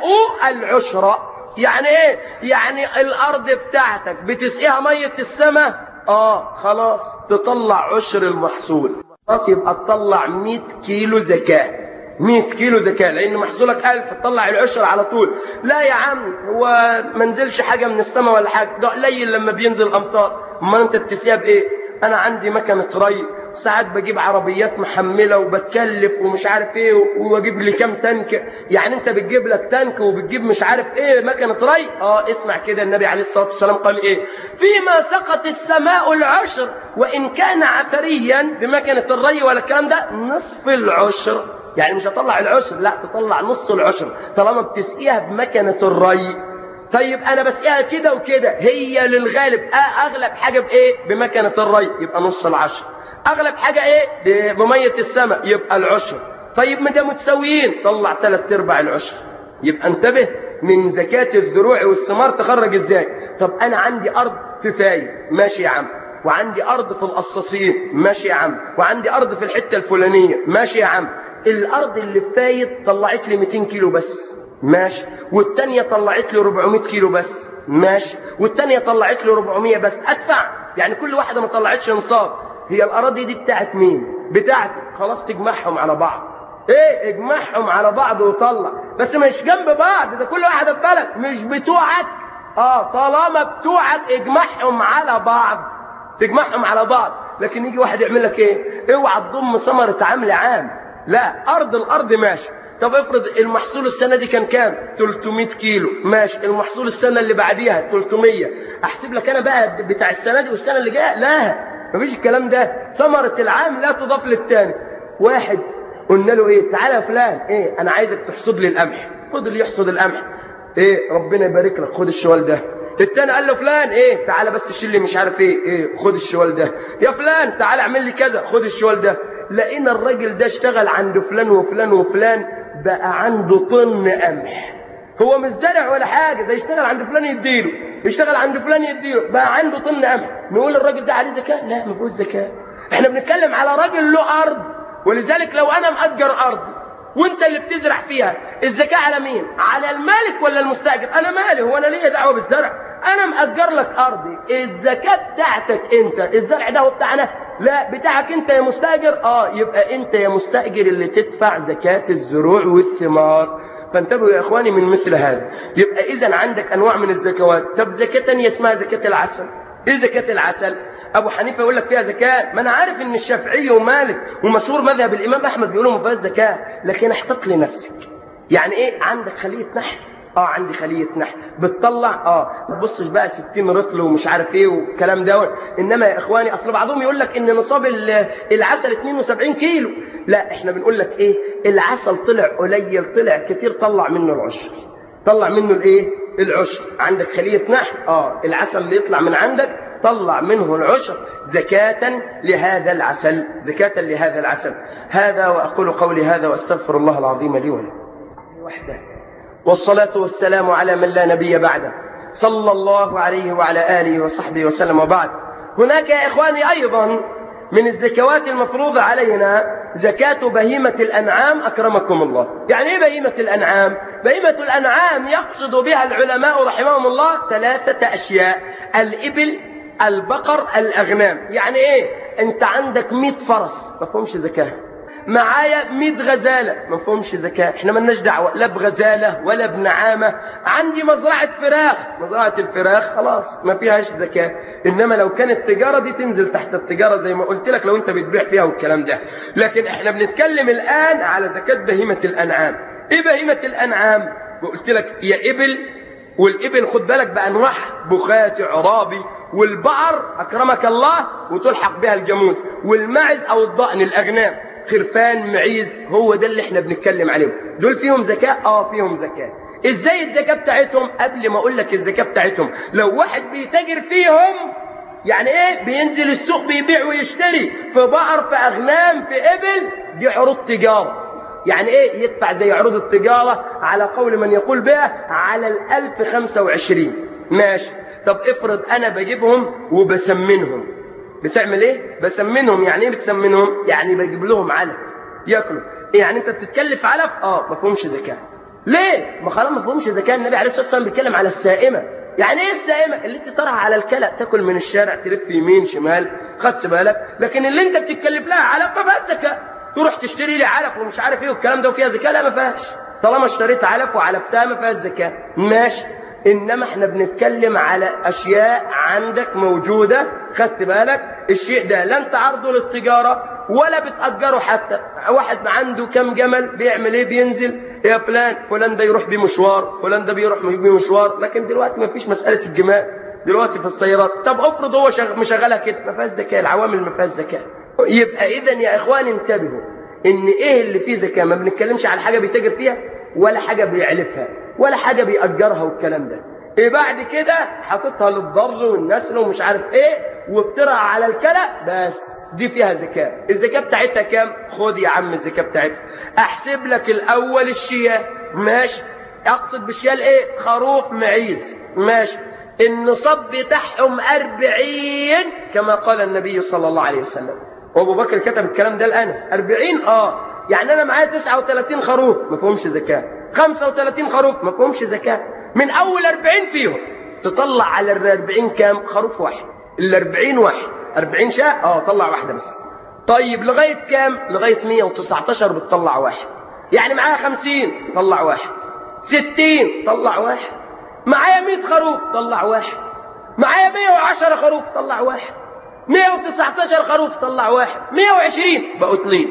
العشر. يعني ايه؟ يعني الارض بتاعتك بتسقيها ميه السماء، اه خلاص تطلع عشر المحصول، خلاص يبقى تطلع مئة كيلو زكاه. مئة كيلو زكاه لان محصولك ألف، تطلع العشر على طول. لا يا عم هو ما نزلش حاجه من السماء ولا حاجه، ده قليل لما بينزل امطار، امال انت بتسقيها بايه؟ انا عندي مكنه ري، ساعات بجيب عربيات محمله وبتكلف ومش عارف ايه واجيب لي كام تانك. يعني انت بتجيب لك تانك وبتجيب مش عارف ايه مكنه ري. اه اسمع كده النبي عليه الصلاه والسلام قال ايه؟ فيما سقط السماء العشر وان كان عثريا بمكنه الري ولا الكلام ده نصف العشر. يعني مش هطلع العشر، لا تطلع نص العشر طالما بتسقيها بمكنه الري. طيب انا بسقيها كده وكده، هي للغالب اغلب حاجه بايه؟ بمكنه الري، يبقى نص العشر. اغلب حاجه ايه؟ بميه السماء، يبقى العشر. طيب ما ده متساويين، طلع ثلاث ارباع العشر. يبقى انتبه من زكاه الزروع والثمار تخرج ازاي. طب انا عندي ارض في فايد، ماشي يا عم، وعندي ارض في القصاصين، ماشي يا عم، وعندي ارض في الحته الفلانيه، ماشي يا عم. الارض اللي في فايد طلعت لي مئتين كيلو بس، ماشي، والتانية طلعت لي أربعمائة كيلو بس، ماشي، والتانية طلعت لي أربعمائة بس، ادفع. يعني كل واحدة ما طلعتش نصاب. هي الأراضي دي بتاعت مين؟ بتاعتي، خلاص تجمعهم على بعض. ايه اجمعهم على بعض وطلع، بس مش جنب بعض، ده كل واحدة ببلد مش بتوعك. اه طالما بتوعك اجمعهم على بعض، تجمعهم على بعض. لكن يجي واحد يعمل لك ايه؟ اوعى تضم ثمرة عمل عام، لا ارض الارض ماشي. طب افرض المحصول السنة دي كان كام؟ ثلاثمائة كيلو، ماشي، المحصول السنة اللي بعديها ثلاثمائة، احسب لك انا بقى بتاع السنة دي والسنة اللي جايه؟ لا مفيش الكلام ده، ثمرة العام لا تضاف للتاني. واحد قلنا له ايه؟ تعالى يا فلان، ايه انا عايزك تحصد لي القمح. فضل يحصد القمح، ايه ربنا يبارك لك خد الشوال ده. التاني قال له فلان ايه تعالى بس شيل لي مش عارف ايه، ايه خد الشوال ده. يا فلان تعالى اعمل لي كذا، خد الشوال ده. لقينا الراجل ده اشتغل عند فلان وفلان وفلان بقى عنده طن قمح. هو مش زرع ولا حاجه، ده يشتغل عند فلان يديله، يشتغل عند فلان يديله، بقى عنده طن قمح. نقول الراجل ده عليه زكاه؟ لا ما فيهوش زكاه. احنا بنتكلم على راجل له ارض. ولذلك لو انا مأجر ارض وانت اللي بتزرع فيها، الزكاه على مين؟ على المالك ولا المستاجر؟ انا مالي، هو انا ليه دعوه بالزرع؟ انا مأجر لك ارضي، الزكاه بتاعتك انت. الزرع ده هو بتاعنا؟ لا بتاعك انت يا مستاجر. اه يبقى انت يا مستاجر اللي تدفع زكاه الزروع والثمار. فانتبهوا يا اخواني من مثل هذا. يبقى اذا عندك انواع من الزكوات. طب زكاه ثانيه اسمها زكاه العسل. ايه زكاه العسل؟ ابو حنيفه يقول لك فيها زكاه. ما انا عارف ان الشافعي ومالك ومشهور مذهب الامام احمد بيقولوا ما فيهاش زكاه، لكن احتط لنفسك. يعني ايه؟ عندك خليه نحل، اه عندي خليه نحل بتطلع، اه ما تبصش بقى ستين رطل ومش عارف ايه والكلام ده. انما يا اخواني اصل بعضهم يقول لك ان نصاب العسل اثنين وسبعين كيلو. لا احنا بنقول لك ايه؟ العسل طلع قليل طلع كتير، طلع منه العشر، طلع منه الايه؟ العشر. عندك خليه نحل، اه العسل اللي يطلع من عندك طلع منه العشر زكاة لهذا العسل، زكاة لهذا العسل. هذا وأقول قولي هذا وأستغفر الله العظيم لي ولكم وحده، والصلاة والسلام على من لا نبي بعده، صلى الله عليه وعلى آله وصحبه وسلم. وبعد، هناك يا إخواني أيضا من الزكوات المفروضة علينا زكاة بهيمة الأنعام أكرمكم الله. يعني إيه بهيمة الأنعام؟ بهيمة الأنعام يقصد بها العلماء رحمهم الله ثلاثة أشياء: الإبل، البقر، الأغنام. يعني إيه؟ أنت عندك مئة فرس ما فهمش زكاة، معايا مئة غزالة ما فيهمش زكاة، احنا مالناش دعوة لا بغزالة ولا بنعامة. عندي مزرعة فراخ، مزرعة الفراخ خلاص ما فيهاش زكاة. إنما لو كانت تجارة دي تنزل تحت التجارة زي ما قلت لك، لو أنت بتبيع فيها والكلام ده. لكن احنا بنتكلم الآن على زكاة بهيمة الأنعام. إيه بهيمة الأنعام؟ قلت لك يا إبل، والإبل خد بالك بأنواعها، بخاتي، عرابي، والبقر أكرمك الله وتلحق بها الجاموس، والمعز أو الضأن الأغنام، خرفان، معيز، هو ده اللي احنا بنتكلم عليهم. دول فيهم زكاة؟ اه فيهم زكاة. ازاي الزكاة بتاعتهم؟ قبل ما اقول لك الزكاة بتاعتهم، لو واحد بيتاجر فيهم، يعني ايه بينزل السوق بيبيع ويشتري في بقر، في اغنام، في ابل، دي عروض تجارة. يعني ايه يدفع زي عروض التجارة على قول من يقول بها على الالف خمسة وعشرين. ماشي. طب افرض انا بجيبهم وبسمنهم، بتعمل ايه؟ بسمنهم. يعني ايه بتسمنهم؟ يعني بجيب لهم علف ياكلوا. يعني انت بتتكلف علف؟ اه ما فيهمش زكاه. ليه؟ ما خلاص ما فيهمش زكاه. النبي عليه الصلاه والسلام بيتكلم على السائمه. يعني ايه السائمه؟ اللي انت ترعى على الكلى، تاكل من الشارع، تلف يمين شمال، خدت بالك؟ لكن اللي انت بتتكلف لها علف ما فيهاش زكاه. تروح تشتري لي علف ومش عارف ايه والكلام ده وفيها زكاه؟ لا ما فيهاش. طالما اشتريت علف وعلفتها ما فيهاش زكاه. ماشي. إنما احنا بنتكلم على أشياء عندك موجودة، خدت بالك؟ الشيء ده لا انت عرضه للتجارة ولا بتأجره. حتى واحد عنده كم جمل بيعمل ايه؟ بينزل يا فلان، فلان ده يروح بمشوار، فلان ده بيروح بمشوار. لكن دلوقتي ما فيش مسألة الجمال دلوقتي في السيارات. طب افرض هو مشغلها كده، ما فيهاش زكاة. العوامل ما فيهاش زكاة. يبقى إذن يا إخوان انتبهوا إن إيه اللي فيه زكاة. ما بنتكلمش على حاجة بيتاجر فيها ولا حاجة بيعلفها ولا حاجة بيأجرها والكلام ده. إيه بعد كده حاططها للضر والنسل ومش عارف إيه وبترعى على الكلى، بس دي فيها زكاة. الزكاة بتاعتها كام؟ خد يا عم الزكاة بتاعتها. أحسب لك الأول الشياه، ماشي. أقصد بالشياه إيه؟ خروف، معيز، ماشي. النصاب بتاعهم أربعين كما قال النبي صلى الله عليه وسلم. وأبو بكر كتب الكلام ده لأنس. أربعين آه يعني أنا معايا تسعة وثلاثين خروف ما فيهمش زكاة، خمسة وثلاثين خروف ما فيهمش زكاة. من أول أربعين فيهم تطلع على الأربعين كام؟ خروف واحد. الأربعين واحد، أربعين شاة آه طلع واحدة بس. طيب لغاية كام؟ لغاية مية وتسعتاشر بتطلع واحد. يعني معايا خمسين طلع واحد، ستين طلع واحد، معايا مئة خروف طلع واحد، معايا مئة وعشرة خروف طلع واحد، مئة وتسعتاشر خروف طلع واحد، مئة وعشرين بقوا اثنين.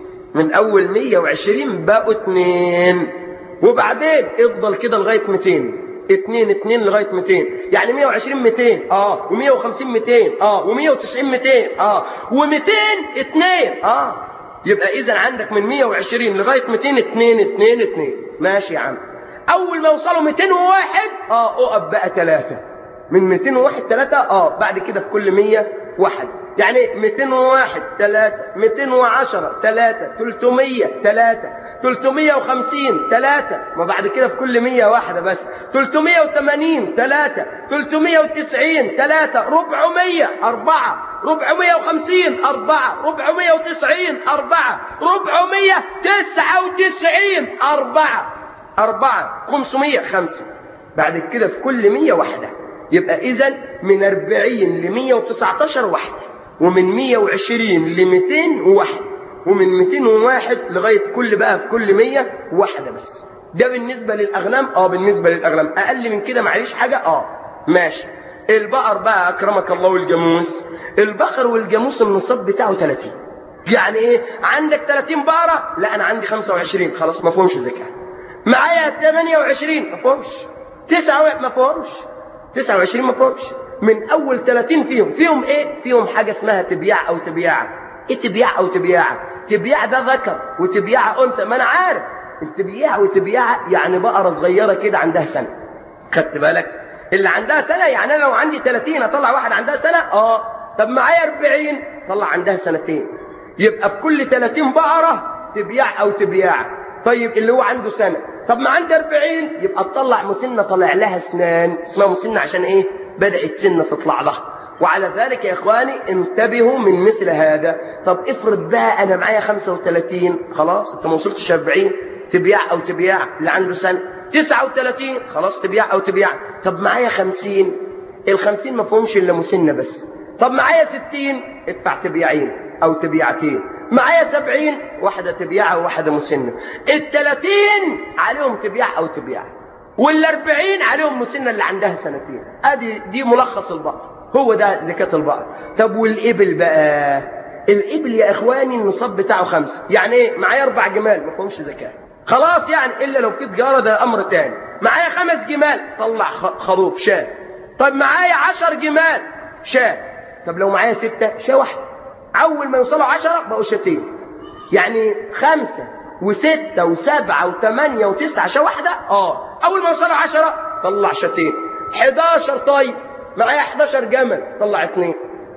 من أول مئة وعشرين بقوا اثنين، وبعدين افضل كده لغاية مئتين. اثنين اثنين لغاية مئتين. يعني مئة وعشرين مئتين اه ومئة وخمسين مئتين اه ومئة وتسعين مئتين اه ومئتين اثنين اه يبقى إذا عندك من مئة وعشرين لغاية مئتين اثنين اثنين اثنين. ماشي يا عم. أول ما يوصلوا مئتين وواحد اه أقف بقى ثلاثة. من مئتين وواحد ثلاثة اه بعد كده في كل مئة واحد. يعني مئتين وواحد ثلاثة، مئتين وعشرة ثلاثة، ثلاثمئة ثلاثة، ثلاثمئة وخمسين ثلاثة، وبعد كده في كل مئة واحدة بس. ثلاثمئة وثمانين ثلاثة، ثلاثمئة وتسعين ثلاثة، أربعمئة أربعة، أربعمئة وخمسين أربعة، أربعمئة وتسعين أربعة، أربعمئة وتسعة وتسعين أربعة، أربعة، خمسمئة خمسة. بعد كده في كل مئة واحدة. يبقى إذن من أربعين لمئة وتسعتاشر واحدة، ومن مئة وعشرين لمئتين وواحد، ومن مئتين وواحد لغاية كل بقى في كل مئة واحدة بس. ده بالنسبة للأغنام. آه بالنسبة للأغنام. أقل من كده معليش حاجة. آه ماشي. البقر بقى أكرمك الله والجاموس. البقر والجاموس النصاب بتاعه ثلاثين. يعني إيه؟ عندك ثلاثين بقرة؟ لا أنا عندي خمسة وعشرين خلاص ما فيهمش زكاة. معايا ثمانية وعشرين ما فيهمش. تسعة ما فيهمش. تسعة وعشرين ما فيهمش. من أول ثلاثين فيهم فيهم إيه؟ فيهم حاجة اسمها تبياع أو تبياعة. إيه تبياع أو تبياعة؟ تبياع ده ذكر وتبياعة أنثى. ما أنا عارف التبياع وتبياعة يعني بقرة صغيرة كده عندها سنة. خدت بالك؟ اللي عندها سنة يعني أنا لو عندي ثلاثين أطلع واحد عندها سنة. آه طب معايا أربعين طلع عندها سنتين. يبقى في كل ثلاثين بقرة تبياع أو تبياعة. طيب اللي هو عنده سنة. طب ما عندي أربعين يبقى تطلع مسنة طلع لها اسنان. اسمها مسنة عشان ايه؟ بدأت سنة تطلع لها. وعلى ذلك يا اخواني انتبهوا من مثل هذا. طب افرض بقى انا معايا خمسة وثلاثين خلاص انت ما وصلتش أربعين تبياع او تبياع اللي عنده سنة. تسعة وثلاثين خلاص تبياع او تبياع. طب معايا خمسين الخمسين ما فيهمش الا مسنة بس. طب معايا ستين ادفع تبياعين او تبيعتين. معايا سبعين، واحدة تبيعة وواحدة مسنة. التلاتين عليهم تبيع أو تبيع، والأربعين عليهم مسنة اللي عندها سنتين. ادي دي ملخص البقر، هو ده زكاة البقر. طب والإبل بقى؟ الإبل يا إخواني النصاب بتاعه خمسة. يعني إيه؟ معايا أربع جمال ما فيهمش زكاة خلاص، يعني إلا لو في تجارة ده أمر تاني. معايا خمس جمال طلع خروف شاه. طب معايا عشر جمال شاه. طب لو معايا ستة شاه واحد. أول ما يوصلوا عشرة بقوا شاتين. يعني خمسة وستة وسبعة وثمانية وتسعة شاه واحدة. آه أول ما يوصلوا عشرة طلع شاتين. حداشر. طيب معايا حداشر جمل طلع اتنين.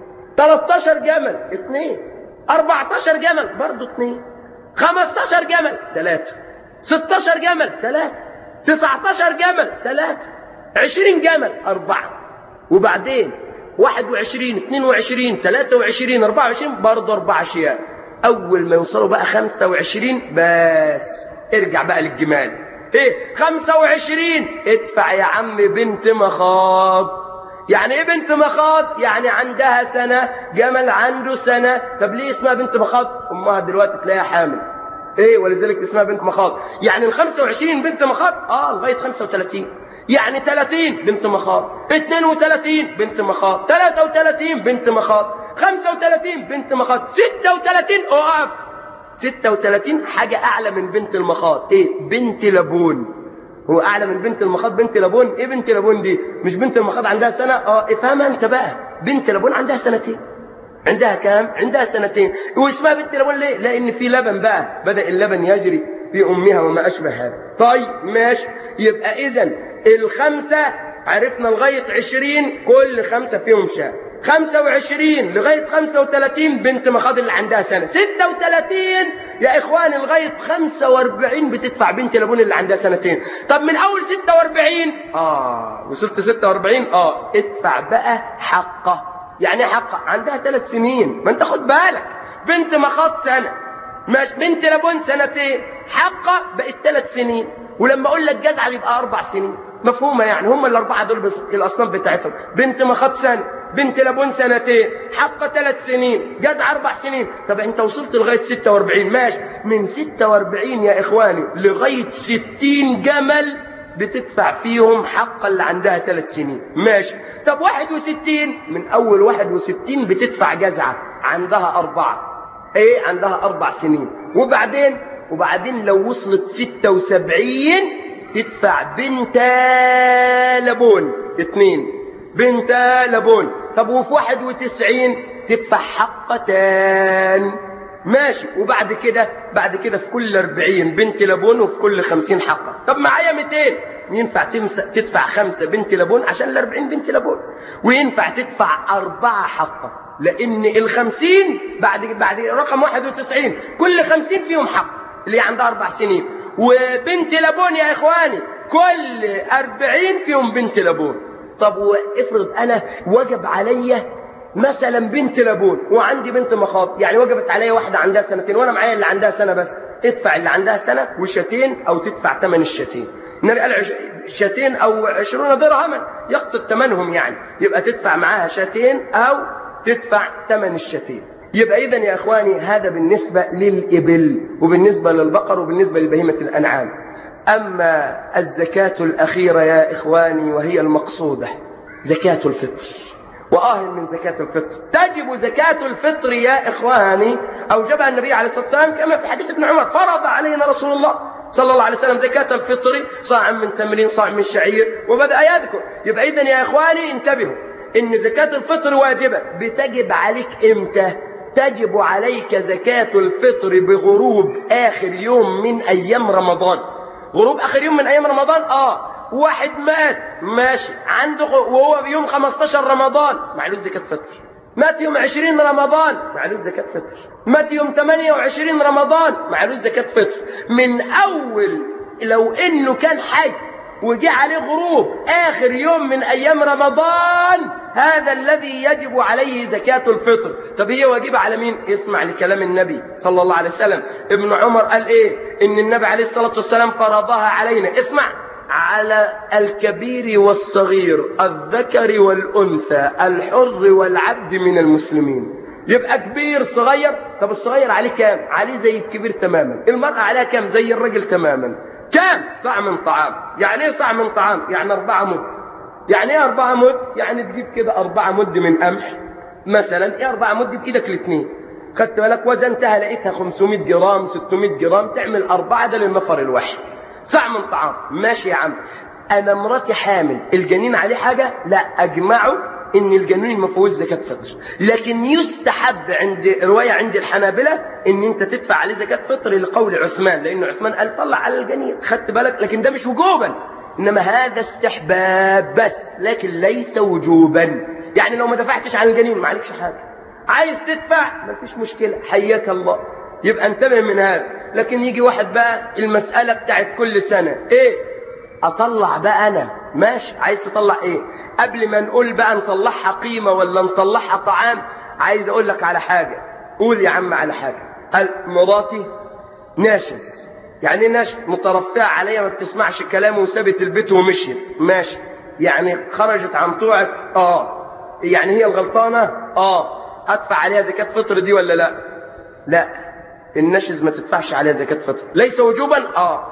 تلتاشر جمل اتنين. أربعتاشر جمل برضو اتنين. خمستاشر جمل تلاتة. ستاشر جمل تلاتة. تسعتاشر جمل تلاتة. عشرين جمل أربعة. وبعدين واحد وعشرين اتنين وعشرين تلاتة وعشرين أربعة وعشرين برضو أربعة شياه. أول ما يوصلوا بقى خمسة وعشرين بس ارجع بقى للجمال. ايه خمسة وعشرين ادفع يا عم بنت مخاض. يعني ايه بنت مخاض؟ يعني عندها سنة، جمل عنده سنة. طب ليه اسمها بنت مخاض؟ امها دلوقتي تلاقيها حامل، ايه ولذلك اسمها بنت مخاض. يعني ال خمسة وعشرين بنت مخاض اه لغاية خمسة وثلاثين. يعني ثلاثين بنت مخاض، اثنين وثلاثين بنت مخاض، ثلاثة وثلاثين بنت مخاض، خمسة وثلاثين بنت مخاض، ستة وثلاثين اقف. ستة وثلاثين حاجة اعلى من بنت المخاض. ايه؟ بنت لبون. هو اعلى من بنت المخاض بنت لبون. ايه بنت لبون دي؟ مش بنت المخاض عندها سنة؟ اه افهمها انت بقى. بنت لبون عندها سنتين. عندها كام؟ عندها سنتين. واسمها بنت لبون ليه؟ لان في لبن بقى، بدأ اللبن يجري في امها وما اشبه هذا. طيب ماشي. يبقى اذا الخمسة عرفنا لغاية عشرين كل خمسة فيهم شاه. خمسة وعشرين لغاية خمسة وثلاثين بنت مخاض اللي عندها سنة. ستة وثلاثين يا إخواني لغاية خمسة وأربعين بتدفع بنت لبون اللي عندها سنتين. طب من أول ستة وأربعين آه وصلت ستة وأربعين آه ادفع بقى حقه. يعني حقه عندها ثلاث سنين. ما أنت خد بالك، بنت مخاض سنة مش بنت لبون سنتين، حقه بقت ثلاث سنين. ولما أقول لك جزعة يبقى أربع سنين. مفهومة يعني؟ هم الأربعة دول بس الأصناف بتاعتهم. بنت مخاض سنة، بنت لبون سنتين، حق ثلاث سنين، جزع أربع سنين. طب أنت وصلت لغاية ستة وأربعين ماشي. من ستة وأربعين يا إخواني لغاية ستين جمل بتدفع فيهم حق اللي عندها ثلاث سنين ماشي. طب واحد وستين من أول واحد وستين بتدفع جزعة عندها أربعة. إيه؟ عندها أربع سنين. وبعدين وبعدين لو وصلت ستة وسبعين تدفع بنت لبون اتنين. بنت لبون. طب وفي واحد وتسعين تدفع حقتان ماشي. وبعد كده بعد كده في كل أربعين بنت لبون وفي كل خمسين حقه. طب معايا مئتين ينفع تدفع خمسة بنت لبون عشان الأربعين بنت لبون، وينفع تدفع أربعة حقه لأن الخمسين بعد بعد رقم واحد وتسعين كل خمسين فيهم حق اللي عندها أربع سنين. وبنت لبون يا إخواني كل أربعين فيهم بنت لبون. طب وافرض أنا وجب عليا مثلا بنت لبون وعندي بنت مخاض، يعني وجبت عليا واحدة عندها سنتين وأنا معايا اللي عندها سنة بس، ادفع اللي عندها سنة وشاتين أو تدفع ثمن الشاتين. النبي قال شاتين أو عشرون درهما يقصد ثمنهم، يعني يبقى تدفع معاها شاتين أو تدفع ثمن الشاتين. يبقى إذن يا إخواني هذا بالنسبة للإبل وبالنسبة للبقر وبالنسبة لبهيمة الأنعام. أما الزكاة الأخيرة يا إخواني وهي المقصودة زكاة الفطر. وآه من زكاة الفطر. تجب زكاة الفطر يا إخواني أوجبها النبي عليه الصلاة والسلام كما في حديث ابن عمر. فرض علينا رسول الله صلى الله عليه وسلم زكاة الفطر صاع من تمرين صاع من شعير وبدأ يذكر. يبقى إذن يا إخواني انتبهوا إن زكاة الفطر واجبة. بتجب عليك إمتى؟ تجب عليك زكاة الفطر بغروب آخر يوم من أيام رمضان. غروب آخر يوم من أيام رمضان آه واحد مات ماشي عنده وهو بيوم خمستاشر رمضان معلوم زكاة فطر. مات يوم عشرين رمضان معلوم زكاة فطر. مات يوم ثمانية وعشرين رمضان معلوم زكاة فطر. من أول لو إنه كان حي وجاء عليه غروب آخر يوم من أيام رمضان هذا الذي يجب عليه زكاة الفطر. طب هي واجبة على مين؟ اسمع لكلام النبي صلى الله عليه وسلم. ابن عمر قال إيه؟ إن النبي عليه الصلاة والسلام فرضها علينا. اسمع، على الكبير والصغير الذكر والأنثى الحر والعبد من المسلمين. يبقى كبير صغير طب الصغير عليه كام؟ عليه زي الكبير تماما. المرأة عليها كام؟ زي الرجل تماما. كام؟ صاع من طعام. يعني ايه صاع من طعام؟ يعني أربعة مد. يعني ايه أربعة مد؟ يعني تجيب كده أربعة مد من قمح مثلا. ايه أربعة مد؟ بإيدك الاثنين. خدت بالك؟ وزنتها لقيتها خمسمائة جرام ستمائة جرام، تعمل أربعة، ده للنفر الواحد. صاع من طعام. ماشي يا عم. أنا مراتي حامل، الجنين عليه حاجة؟ لا، أجمعوا إن الجنين ما فيهوش زكاة فطر، لكن يستحب عند رواية عند الحنابلة إن أنت تدفع عليه زكاة فطر لقول عثمان، لأن عثمان قال طلع على الجنين. خدت بالك؟ لكن ده مش وجوبا، إنما هذا استحباب بس، لكن ليس وجوبا. يعني لو ما دفعتش عن الجنين ما عليكش حاجة. عايز تدفع ما فيش مشكلة، حياك الله. يبقى انتبه من هذا. لكن يجي واحد بقى المسألة بتاعت كل سنة ايه؟ اطلع بقى انا. ماشي، عايز تطلع ايه؟ قبل ما نقول بقى نطلعها قيمة ولا نطلعها طعام، عايز اقول لك على حاجة. قول يا عم على حاجة. هل مراتي ناشز؟ يعني ناشز مترفعة عليا، ما بتسمعش كلامه وسابت البيت ومشيت. ماشي، يعني خرجت عن طوعك. اه يعني هي الغلطانة. اه ادفع عليها زكاة فطر دي ولا لا؟ لا، النشز ما تدفعش عليها زكاة فطر. ليس وجوبا. اه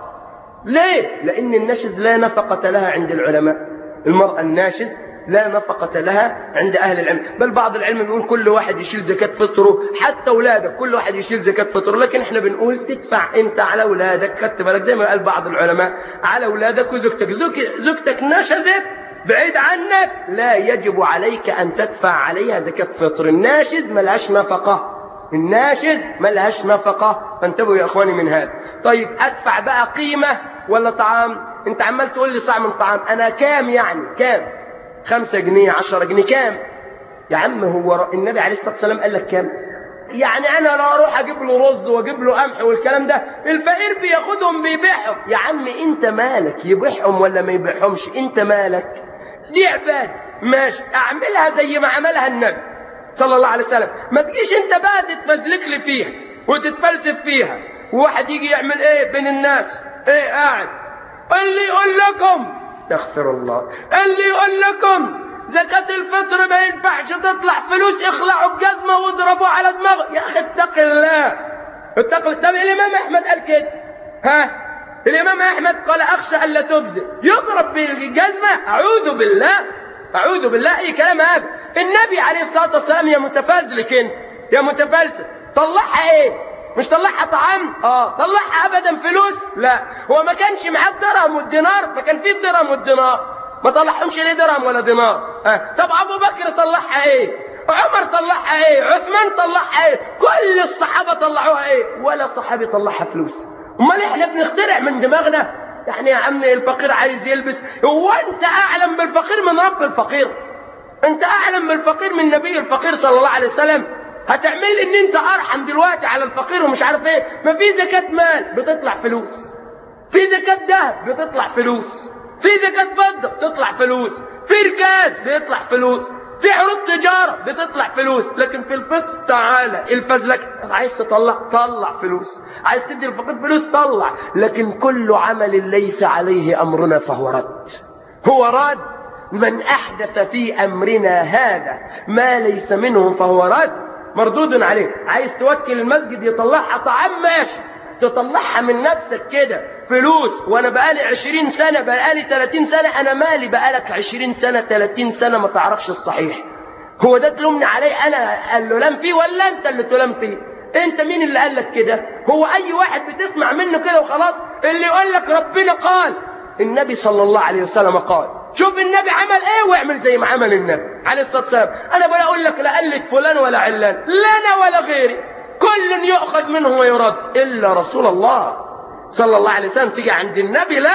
ليه؟ لان النشز لا نفقة لها عند العلماء. المرأة الناشز لا نفقة لها عند اهل العلم، بل بعض العلم بيقول كل واحد يشيل زكاة فطره، حتى اولادك كل واحد يشيل زكاة فطره. لكن احنا بنقول تدفع انت على اولادك. خدت بالك؟ زي ما قال بعض العلماء على اولادك وزوجتك. زوجتك نشزت بعيد عنك، لا يجب عليك أن تدفع عليها زكاة فطر. الناشز ملهاش نفقة. الناشز ملهاش نفقة. فانتبهوا يا أخواني من هذا. طيب أدفع بقى قيمة ولا طعام؟ أنت عمال تقول لي صاع من طعام. أنا كام يعني؟ كام؟ خمسة جنيه عشرة جنيه كام؟ يا عم هو النبي عليه الصلاة والسلام قال لك كام؟ يعني أنا لا أروح أجيب له رز وأجيب له قمح والكلام ده، الفقير بياخدهم بيبيعهم. يا عم أنت مالك يبيعهم ولا ما يبيعهمش؟ أنت مالك؟ دي عبادة. ماشي، اعملها زي ما عملها النبي صلى الله عليه وسلم. ما تجيش انت بقى تتفزلك لي فيها وتتفلسف فيها. وواحد يجي يعمل ايه بين الناس؟ ايه قاعد اللي يقول لكم استغفر الله، اللي يقول لكم زكاة الفطر ما ينفعش تطلع فلوس، اخلعوا الجزمة واضربوا على دماغه. يا اخي اتق الله، اتق الله. طب الامام احمد قال كده. ها، الإمام أحمد قال أخشى ألا تجزئ، يضرب بالجزمة؟ أعوذ بالله، أعوذ بالله. أي كلام هذا. النبي عليه الصلاة والسلام يا متفازلك أنت، يا متفلسف، طلعها إيه؟ مش طلعها طعام؟ آه طلعها أبدا فلوس؟ لا. هو ما كانش معاه الدرهم والدينار؟ ما كان فيه الدرهم والدينار، ما طلعهمش ليه درهم ولا دينار؟ آه. طب أبو بكر طلعها إيه؟ عمر طلعها إيه؟ عثمان طلعها إيه؟ كل الصحابة طلعوها إيه؟ ولا صحابي طلعها فلوس. امال احنا بنخترع من دماغنا؟ يعني يا عم الفقير عايز يلبس، هو انت اعلم بالفقير من رب الفقير؟ انت اعلم بالفقير من نبي الفقير صلى الله عليه وسلم؟ هتعمل لي ان انت ارحم دلوقتي على الفقير ومش عارف ايه؟ ما في زكاة مال بتطلع فلوس، في زكاة ذهب بتطلع فلوس، في زكاة فضة بتطلع فلوس، في ركاز بيطلع فلوس، في عروض تجارة بتطلع فلوس. لكن في الفطر تعالى الفزلك، عايز تطلع طلع فلوس، عايز تدي الفقير فلوس طلع. لكن كل عمل ليس عليه أمرنا فهو رد. هو رد. من أحدث في أمرنا هذا ما ليس منه فهو رد، مردود عليه. عايز توكل المسجد يطلعها طعام؟ ماشي، تطلعها من نفسك كده فلوس. وانا بقالي عشرين سنة، بقالي ثلاثين سنة. انا مالي بقالك عشرين سنة ثلاثين سنة ما تعرفش الصحيح؟ هو ده تلومني عليه انا اللي لم فيه ولا انت اللي تلام فيه؟ انت مين اللي قال لك كده؟ هو اي واحد بتسمع منه كده وخلاص؟ اللي يقول لك ربنا قال، النبي صلى الله عليه وسلم قال. شوف النبي عمل ايه واعمل زي ما عمل النبي عليه الصلاة والسلام. انا بلا اقول لك لا قلت فلان ولا علان، لا انا ولا غيري، كل يؤخذ منه ويرد إلا رسول الله صلى الله عليه وسلم. تيجي عند النبي لا،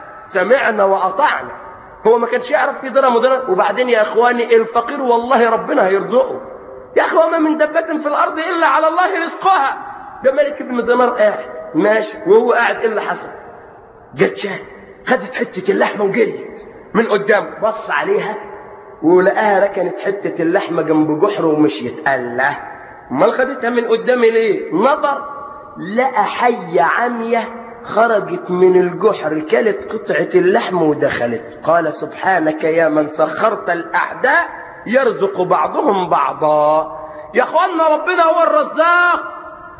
سمعنا وأطعنا. هو ما كانش يعرف في درهم ودرهم. وبعدين يا إخواني الفقير والله ربنا هيرزقه. يا أخي وما من دبة في الأرض إلا على الله رزقها. ده ملك ابن دينار قاعد ماشي، وهو قاعد إيه اللي حصل؟ جت شاه خدت حتة اللحمة وجريت من قدام، بص عليها ولقاها ركنت حتة اللحمة جنب جحر ومشيت. قال له امال خدتها من قدامي ليه؟ نظر لقى حية عمية خرجت من الجحر، كلت قطعة اللحم ودخلت. قال سبحانك يا من سخرت الأعداء يرزق بعضهم بعضا. يا اخوانا ربنا هو الرزاق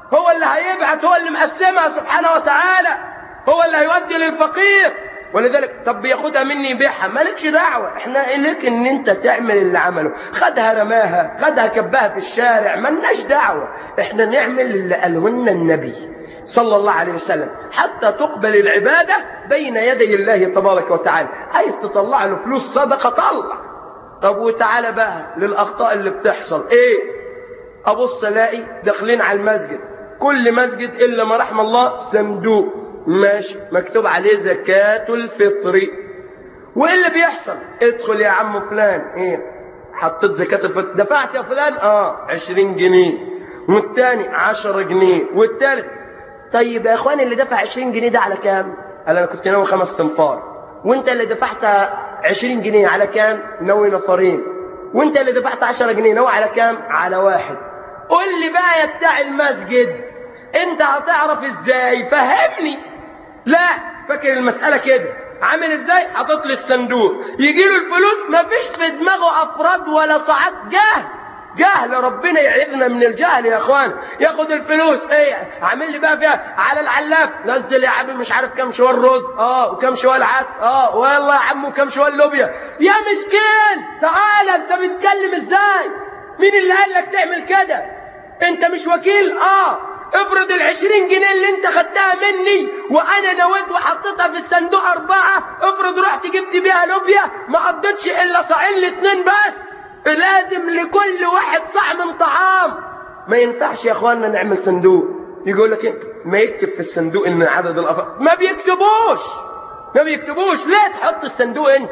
هو اللي هيبعت، هو اللي مقسمها سبحانه وتعالى، هو اللي هيودي للفقير. ولذلك طب ياخدها مني يبيعها، مالكش دعوة، احنا لك ان انت تعمل اللي عمله. خدها رماها، خدها كبها في الشارع، مالناش دعوة، احنا نعمل اللي قاله لنا النبي صلى الله عليه وسلم حتى تقبل العبادة بين يدي الله تبارك وتعالى. عايز تطلع له فلوس صدقة طلع. طب وتعالى بقى للأخطاء اللي بتحصل. ايه؟ ابص الاقي داخلين على المسجد، كل مسجد الا ما رحم الله صندوق ماشي مكتوب عليه زكاة الفطر. وايه اللي بيحصل؟ ادخل يا عم فلان، ايه حطيت زكاة الفطر، دفعت يا فلان اه عشرين جنيه، والتاني عشرة جنيه، والتالت. طيب يا اخواني اللي دفع عشرين جنيه ده على كام؟ قال انا كنت ناوي خمس تنفار. وانت اللي دفعت عشرين جنيه على كام؟ ناوي نفرين. وانت اللي دفعت عشرة جنيه ناوي على كام؟ على واحد. قول لي بقى يا بتاع المسجد انت هتعرف ازاي؟ فهمني. لا، فاكر المسألة كده عامل ازاي؟ حاطط لي الصندوق، يجي له الفلوس مفيش في دماغه افراد ولا صعاد. جهل جهل، ربنا يعيذنا من الجهل يا اخوان. ياخد الفلوس ايه عامل لي بقى فيها على العلاف، نزل يا عم مش عارف كام شوال رز اه وكام شوال عدس اه والله يا عم وكام شوال لوبيا. يا مسكين تعالى، انت بتتكلم ازاي؟ مين اللي قال لك تعمل كده؟ انت مش وكيل؟ اه افرض العشرين جنيه اللي انت خدتها مني وانا نويت وحطيتها في الصندوق اربعة، افرض رحت جبت بيها لوبيا ما قضيتش الا صاعين لاتنين بس، لازم لكل واحد صاع من طعام. ما ينفعش يا اخواننا نعمل صندوق يقول لك انت ما يكتب في الصندوق ان عدد الافراد، ما بيكتبوش ما بيكتبوش ليه تحط الصندوق انت؟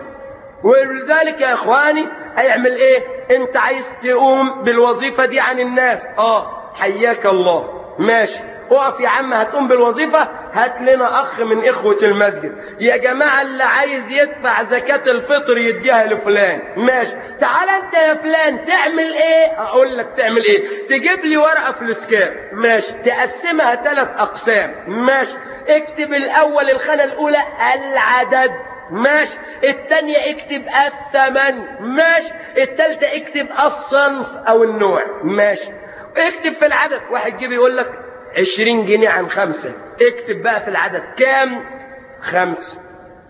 ولذلك يا اخواني هيعمل ايه؟ انت عايز تقوم بالوظيفة دي عن الناس، اه حياك الله ماشي، اقف يا عم هتقوم بالوظيفة، هات لنا اخ من اخوة المسجد، يا جماعة اللي عايز يدفع زكاة الفطر يديها لفلان، ماشي. تعال انت يا فلان تعمل ايه؟ اقول لك تعمل ايه؟ تجيب لي ورقة فلوسكاب، ماشي، تقسمها ثلاث اقسام، ماشي، اكتب الاول الخانة الاولى العدد، ماشي، الثانية اكتب الثمن، ماشي، الثالثة اكتب الصنف او النوع، ماشي. اكتب في العدد، واحد جيب يقول لك عشرين جنيه عن خمسة، اكتب بقى في العدد كام؟ خمسة.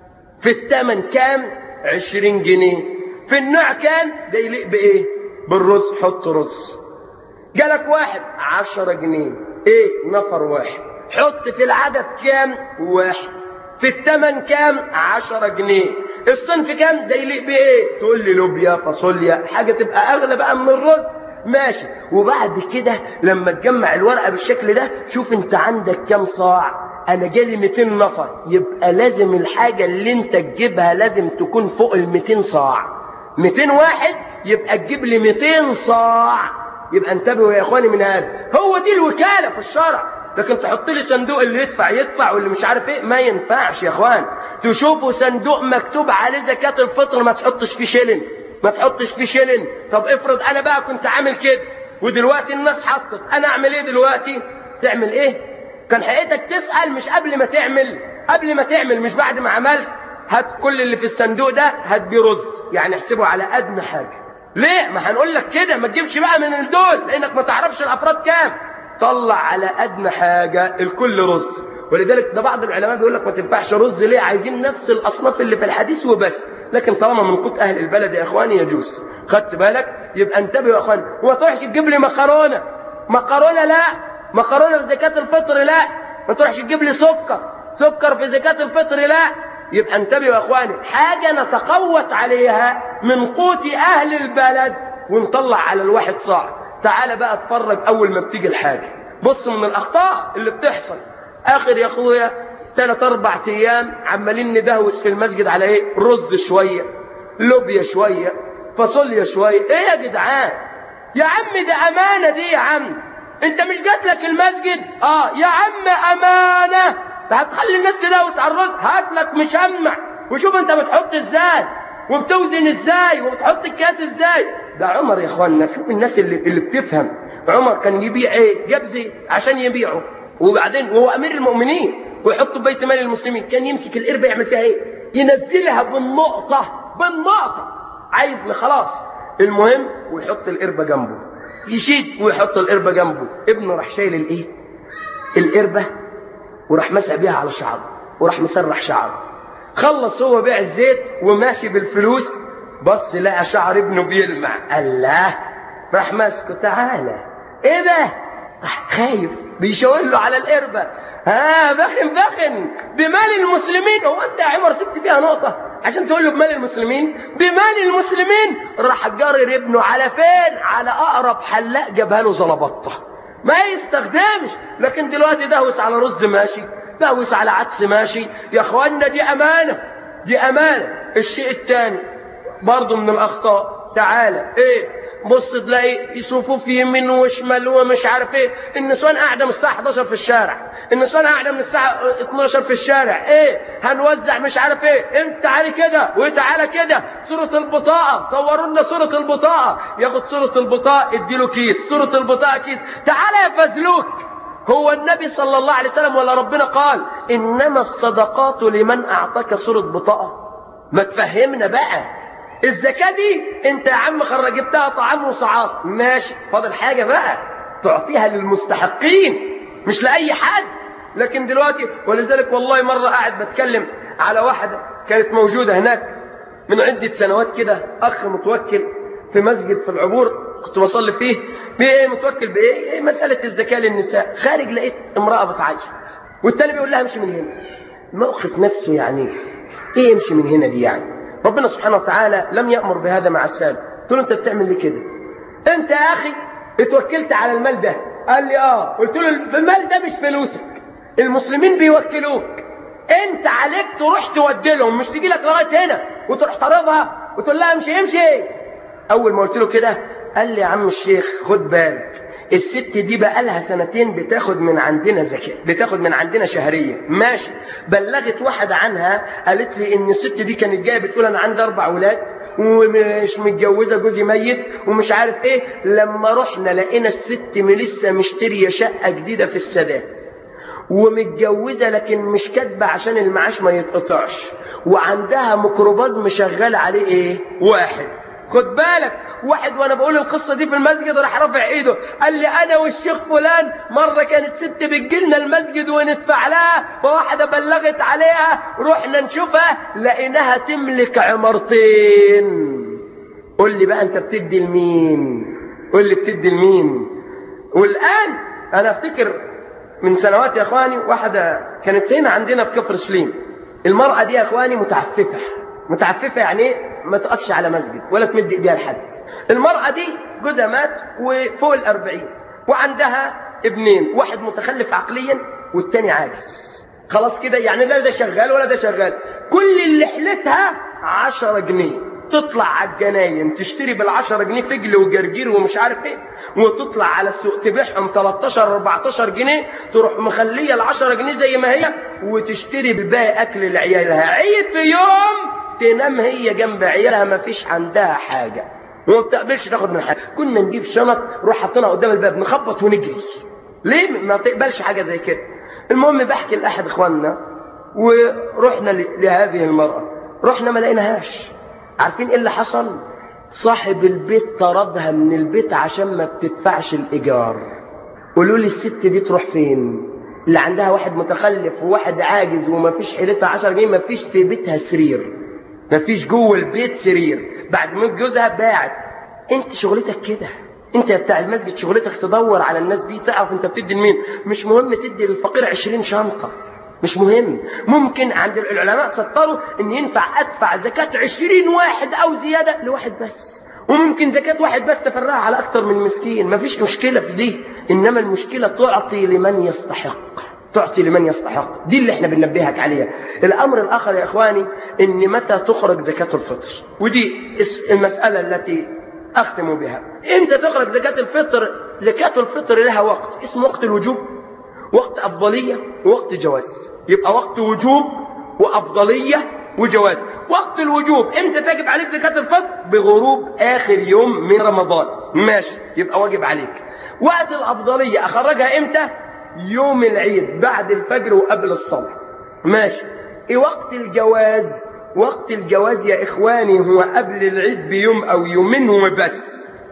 في الثمن كام؟ عشرين جنيه. في النوع كام؟ ده يليق بايه؟ بالرز، حط رز. جالك واحد عشرة جنيه، ايه نفر واحد، حط في العدد كام؟ واحد. في الثمن كام؟ عشرة جنيه. الصنف كام؟ ده يليق بايه؟ تقول لي لوبيا فاصوليا، حاجة تبقى اغلى بقى من الرز، ماشي. وبعد كده لما تجمع الورقة بالشكل ده شوف انت عندك كام صاع. انا جالي مئتين نفر، يبقى لازم الحاجة اللي انت تجيبها لازم تكون فوق المئتين صاع. مئتين واحد يبقى تجيب لي مئتين صاع. يبقى انتبهوا يا اخواني من هذا، هو دي الوكالة في الشرع. لكن تحط لي صندوق اللي يدفع يدفع واللي مش عارف ايه، ما ينفعش يا اخوان. تشوفوا صندوق مكتوب عليه زكاة الفطر ما تحطش فيه شيلن، ما تحطش فيه شيلن. طب افرض انا بقى كنت عامل كده ودلوقتي الناس حطت، انا اعمل ايه دلوقتي؟ تعمل ايه؟ كان حقيقتك تسأل مش قبل ما تعمل، قبل ما تعمل مش بعد ما عملت. هات كل اللي في الصندوق ده هات بيه رز، يعني احسبه على ادنى حاجة. ليه؟ ما هنقول لك كده، ما تجيبش بقى من الدول لانك ما تعرفش الافراد كام. طلع على ادنى حاجة الكل رز. ولذلك ده بعض العلماء بيقول لك ما تنفعش رز، ليه؟ عايزين نفس الاصناف اللي في الحديث وبس. لكن طالما من قوت اهل البلد يا اخواني يجوز. خدت بالك؟ يبقى انتبهوا يا اخواني. وما تروحش تجيب لي مكرونه مكرونه لا، مكرونه في زكاه الفطر لا. ما تروحش تجيب لي سكر سكر في زكاه الفطر لا. يبقى انتبهوا يا اخواني، حاجه نتقوت عليها من قوت اهل البلد ونطلع على الواحد صاع. تعال بقى اتفرج اول ما بتيجي الحاجه. بص من الاخطاء اللي بتحصل، اخر يا اخويا ثلاث اربع ايام عمالين ندهوس في المسجد على ايه؟ رز شويه، لوبيا شويه، فاصوليا شويه. ايه يا جدعان؟ يا عم ده امانه دي يا عم. انت مش جات لك المسجد؟ اه يا عم امانه. هتخلي الناس تدهوس على الرز؟ هات لك مشمع وشوف انت بتحط ازاي وبتوزن ازاي وبتحط الكاس ازاي. ده عمر يا اخوانا، شوف الناس اللي اللي بتفهم. عمر كان يبيع ايه؟ جاب زيت عشان يبيعه، وبعدين وهو امير المؤمنين ويحطه بيت مال المسلمين، كان يمسك القربة يعمل فيها ايه؟ ينزلها بالنقطة بالنقطة. عايز خلاص المهم ويحط القربة جنبه، يشيد ويحط القربة جنبه. ابنه راح شايل الايه؟ القربة وراح مسح بيها على شعره وراح مسرح شعره. خلص هو بيع الزيت وماشي بالفلوس، بص لقى شعر ابنه بيلمع. الله، راح ماسكه، تعالى ايه ده؟ راح خايف بيشاور له على القربة. ها بخن بخن بمال المسلمين. هو انت يا عمر سبت فيها نقطة عشان تقول له بمال المسلمين؟ بمال المسلمين. راح جرر ابنه على فين؟ على اقرب حلاق جابها له زلبطة ما يستخدمش. لكن دلوقتي دهوس على رز ماشي، دهوس على عدس ماشي. يا اخوانا دي امانة، دي امانة. الشيء الثاني برضه من الاخطاء، تعالى ايه بص تلاقي يصرفوا في يمين وشمال ومش عارف ايه. النسوان قاعده من الساعه احداشر في الشارع، النسوان قاعده من الساعه اتناشر في الشارع. ايه هنوزع مش عارف ايه، انت تعالى كده وتعالى كده. صوره البطاقه، صوروا لنا صوره البطاقه. ياخد صوره البطاقه اديله كيس، صوره البطاقه كيس. تعالى يا فزلوك، هو النبي صلى الله عليه وسلم ولا ربنا قال انما الصدقات لمن اعطاك صوره بطاقه؟ ما تفهمنا بقى. الزكاة دي انت يا عم خرج جبتها طعام وصعاد، ماشي، فاضل حاجة بقى تعطيها للمستحقين مش لأي حد. لكن دلوقتي، ولذلك والله مرة قاعد بتكلم على واحدة كانت موجودة هناك من عدة سنوات كده، أخ متوكل في مسجد في العبور كنت بصلي فيه. بإيه متوكل بإيه؟ إيه مسألة الزكاة للنساء. خارج لقيت امرأة بتعيط والتاني بيقول لها امشي من هنا. الموقف نفسه يعني إيه امشي من هنا دي؟ يعني ربنا سبحانه وتعالى لم يأمر بهذا مع السالم. قلت له انت بتعمل ليه كده؟ انت يا اخي اتوكلت على المال ده. قال لي اه. قلت له المال ده مش فلوسك، المسلمين بيوكلوك، انت عليك تروح تودي لهم، مش تجي لك لغايه هنا وتروح طالبها وتقول لها امشي امشي. اول ما قلت له كده قال لي يا عم الشيخ خد بالك، الست دي بقى لها سنتين بتاخد من عندنا زكاة، بتاخد من عندنا شهرية. ماشي، بلغت واحدة عنها قالت لي ان الست دي كانت جايه بتقول انا عندي اربع اولاد ومش متجوزه، جوزي ميت ومش عارف ايه. لما رحنا لقينا الست لسه مشتريه شقه جديده في السادات ومتجوزه لكن مش كاتبه عشان المعاش ما يتقطعش، وعندها ميكروباص مشغل عليه ايه واحد. خد بالك، واحد وانا بقول القصه دي في المسجد راح رافع ايده قال لي انا والشيخ فلان مره كانت ست بتجيلنا المسجد وندفع لها، فواحده بلغت عليها رحنا نشوفها لقيناها تملك عمارتين. قول لي بقى انت بتدي لمين؟ قول لي بتدي لمين؟ والان انا افتكر من سنوات يا اخواني واحده كانت هنا عندنا في كفر سليم. المراه دي يا اخواني متعففه. متعففه يعني ايه؟ ما تقفش على مسجد ولا تمد ايديها لحد. المرأة دي جوزها مات وفوق الأربعين وعندها ابنين، واحد متخلف عقليا والتاني عاجز. خلاص كده يعني لا ده شغال ولا ده شغال. كل اللي حلتها عشرة جنيه، تطلع على الجناين تشتري بالعشرة جنيه فجل وجرجير ومش عارف ايه، وتطلع على السوق تبيعهم تلتاشر اربعتاشر جنيه، تروح مخليه العشرة جنيه زي ما هي وتشتري بالباقي اكل لعيالها. عيد في يوم تنام هي جنب عيالها ما فيش عندها حاجة وما بتقبلش تاخد من حاجة. كنا نجيب شنط نروح حاطينها قدام الباب نخبط ونجري. ليه ما تقبلش حاجة زي كده؟ المهم بحكي لأحد إخواننا ورحنا لهذه المرأة، رحنا ما لقيناهاش. عارفين إيه اللي حصل؟ صاحب البيت طردها من البيت عشان ما بتدفعش الإيجار. قولوا لي الست دي تروح فين؟ اللي عندها واحد متخلف وواحد عاجز وما فيش حيلتها عشرة جنيه، ما فيش في بيتها سرير، ما فيش جوه البيت سرير. بعد ما جوزها باعت. انت شغلتك كده، انت بتاع المسجد شغلتك تدور على الناس دي تعرف انت بتدي لمين. مش مهم تدي للفقير عشرين شنطة، مش مهم. ممكن عند العلماء سطروا ان ينفع ادفع زكاة عشرين واحد او زيادة لواحد بس، وممكن زكاة واحد بس تفرقها على اكتر من مسكين، ما فيش مشكلة في دي. انما المشكلة تعطي لمن يستحق، تعطي لمن يستحق. دي اللي احنا بننبهك عليها. الامر الاخر يا اخواني ان متى تخرج زكاة الفطر، ودي المسألة التي اختم بها. امتى تخرج زكاة الفطر؟ زكاة الفطر لها وقت اسمه وقت الوجوب، وقت افضلية، ووقت جواز. يبقى وقت وجوب وافضلية وجواز. وقت الوجوب امتى تجب عليك زكاة الفطر؟ بغروب اخر يوم من رمضان، ماشي، يبقى واجب عليك. وقت الافضلية اخرجها امتى؟ يوم العيد بعد الفجر وقبل الصلاة، ماشي. ايه وقت الجواز؟ وقت الجواز يا اخواني هو قبل العيد بيوم او يومين وبس.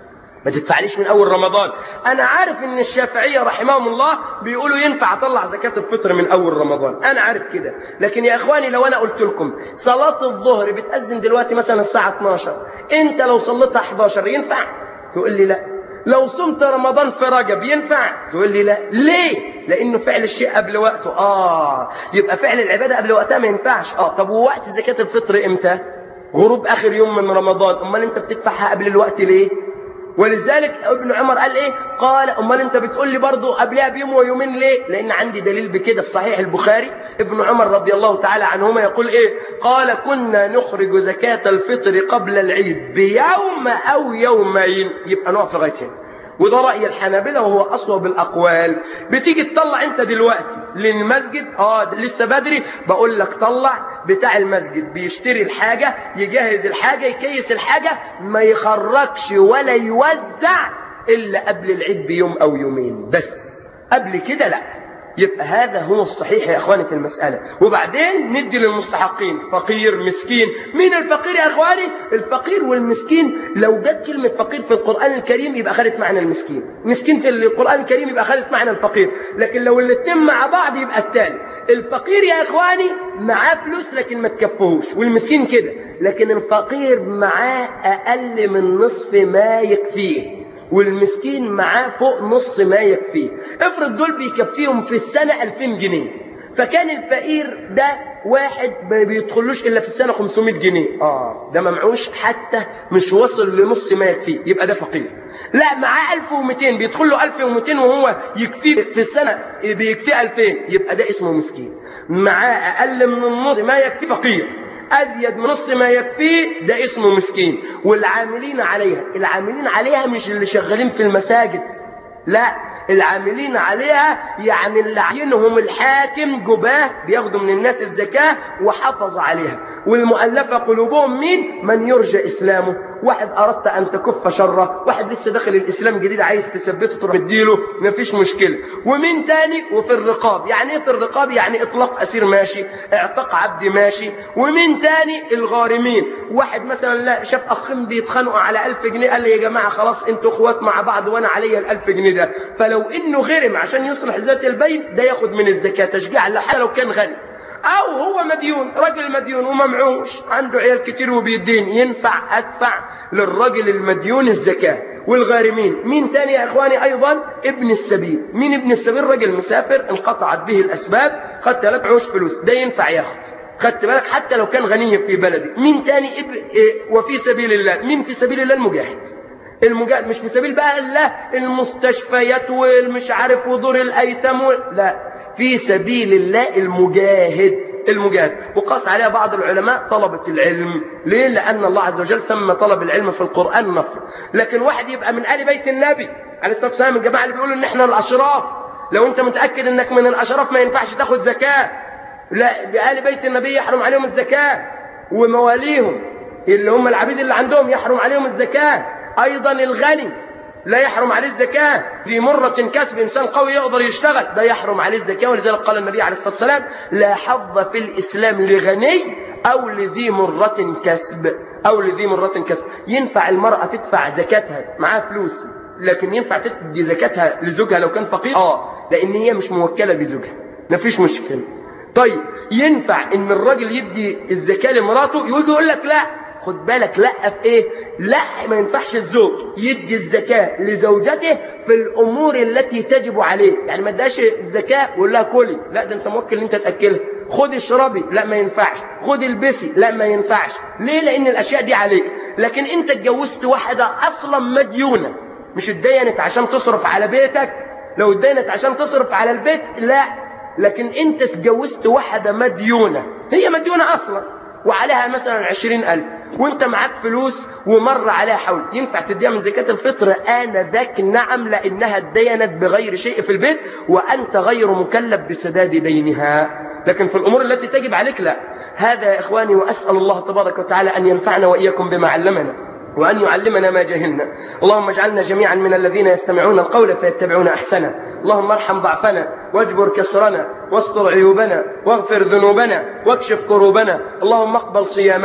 ما تدفعليش من أول رمضان. أنا عارف إن الشافعية رحمهم الله بيقولوا ينفع أطلع زكاة الفطر من أول رمضان، أنا عارف كده. لكن يا إخواني لو أنا قلت لكم صلاة الظهر بتأذن دلوقتي مثلا الساعة اتناشر، أنت لو صليتها حداشر ينفع؟ تقول لي لا. لو صمت رمضان في رجب ينفع؟ تقول لي لا. ليه؟ لأنه فعل الشيء قبل وقته. آه يبقى فعل العبادة قبل وقتها ما ينفعش. آه طب ووقت زكاة الفطر إمتى؟ غروب آخر يوم من رمضان. أمال أنت بتدفعها قبل الوقت ليه؟ ولذلك ابن عمر قال ايه؟ قال امال انت بتقول لي برضه قبلها بيوم ويومين ليه؟ لان عندي دليل بكده في صحيح البخاري. ابن عمر رضي الله تعالى عنهما يقول ايه؟ قال كنا نخرج زكاة الفطر قبل العيد بيوم او يومين. يبقى نقف لغايه هنا، وده رأي الحنابلة وهو أصوب الأقوال. بتيجي تطلع أنت دلوقتي للمسجد، آه لسه بدري، بقول لك طلع بتاع المسجد بيشتري الحاجة، يجهز الحاجة، يكيس الحاجة، ما يخرجش ولا يوزع إلا قبل العيد بيوم أو يومين بس، قبل كده لا. يبقى هذا هو الصحيح يا إخواني في المسألة. وبعدين ندي للمستحقين، فقير مسكين. مين الفقير يا إخواني؟ الفقير والمسكين لو جت كلمة فقير في القرآن الكريم يبقى خدت معنى المسكين، مسكين في القرآن الكريم يبقى خدت معنى الفقير. لكن لو الاتنين مع بعض يبقى التالي. الفقير يا إخواني معاه فلوس لكن ما تكفهوش، والمسكين كده. لكن الفقير معاه أقل من نصف ما يكفيه، والمسكين معاه فوق نص ما يكفيه. افرض دول بيكفيهم في السنة ألفين جنيه، فكان الفقير ده واحد ما بيدخلوش إلا في السنة خمسمائة جنيه، آه ده ما معوش حتى مش وصل لنص ما يكفيه، يبقى ده فقير. لا معاه ألف ومئتين بيدخل له ألف ومئتين وهو يكفيه في السنة بيكفيه ألفين، يبقى ده اسمه مسكين. معاه أقل من النص ما يكفيه فقير، أزيد من نص ما يكفيه ده اسمه مسكين. والعاملين عليها، العاملين عليها مش اللي شغالين في المساجد، لا، العاملين عليها يعني اللي عينهم الحاكم جباه بياخدوا من الناس الزكاة وحافظ عليها. والمؤلفة قلوبهم مين؟ من يرجى إسلامه، واحد أردت أن تكف شره، واحد لسه داخل الإسلام جديد عايز تثبته تروح تديله مفيش مشكلة. ومين تاني؟ وفي الرقاب. يعني إيه في الرقاب؟ يعني إطلاق أسير ماشي، اعتق عبد ماشي. ومين تاني؟ الغارمين. واحد مثلا لا شاف أخين بيتخانقوا على ألف جنيه، قال لي يا جماعة خلاص أنتوا إخوات مع بعض وأنا عليا الألف جنيه ده، فلو إنه غرم عشان يصلح ذات البين ده ياخد من الزكاة تشجيع لحتى لو كان غني. أو هو مديون، رجل مديون وممعوش عنده عيال كتير وبيدين، ينفع أدفع للرجل المديون الزكاة. والغارمين مين تاني يا إخواني؟ أيضا ابن السبيل. مين ابن السبيل؟ رجل مسافر انقطعت به الأسباب، قد لك عوش فلوس، ده ينفع ياخد، خدت بالك، حتى لو كان غني في بلدي. مين تاني؟ اب... إيه؟ وفي سبيل الله. مين في سبيل الله؟ المجاهد. المجاهد مش في سبيل بقى لا المستشفيات والمش عارف ودور الايتام و... لا، في سبيل الله المجاهد. المجاهد وقاس عليها بعض العلماء طلبة العلم. ليه؟ لأن الله عز وجل سمى طلب العلم في القرآن نفر. لكن واحد يبقى من آل بيت النبي عليه الصلاة والسلام، الجماعة اللي بيقولوا ان احنا الاشراف، لو انت متأكد انك من الاشراف ما ينفعش تاخد زكاة. لا، بآل بيت النبي يحرم عليهم الزكاة، ومواليهم اللي هم العبيد اللي عندهم يحرم عليهم الزكاة. أيضا الغني لا يحرم عليه الزكاة، ذي مرة كسب، إنسان قوي يقدر يشتغل، ده يحرم عليه الزكاة. ولذلك قال النبي عليه الصلاة والسلام لا حظ في الإسلام لغني أو لذي مرة كسب، أو لذي مرة كسب. ينفع المرأة تدفع زكاتها معاها فلوس، لكن ينفع تدي زكاتها لزوجها لو كان فقير؟ آه لأن هي مش موكلة بزوجها، مفيش مشكلة. طيب ينفع إن الراجل يدي الزكاة لمراته؟ يقول يقول لك لا، خد بالك، لا في ايه؟ لا، ما ينفعش الزوج يدي الزكاة لزوجته في الامور التي تجب عليه. يعني ما اداش الزكاة ويقول لها كلي، لا ده انت موكل ان انت تاكلها. خدي اشربي، لا ما ينفعش. خدي البسي، لا ما ينفعش. ليه؟ لان الاشياء دي عليك. لكن انت اتجوزت واحدة اصلا مديونة، مش اتدينت عشان تصرف على بيتك. لو اتدينت عشان تصرف على البيت لا، لكن انت اتجوزت واحدة مديونة، هي مديونة اصلا وعليها مثلا عشرين ألف، وانت معاك فلوس ومر عليها حول، ينفع تديها من زكاة الفطر آنذاك؟ نعم، لأنها اتدينت بغير شيء في البيت وأنت غير مكلف بسداد دينها. لكن في الأمور التي تجب عليك لا. هذا يا إخواني، وأسأل الله تبارك وتعالى أن ينفعنا وإياكم بما علمنا وأن يعلمنا ما جهلنا. اللهم اجعلنا جميعا من الذين يستمعون القول فيتبعون أحسنه. اللهم ارحم ضعفنا واجبر كسرنا واستر عيوبنا واغفر ذنوبنا واكشف كروبنا. اللهم اقبل صيامنا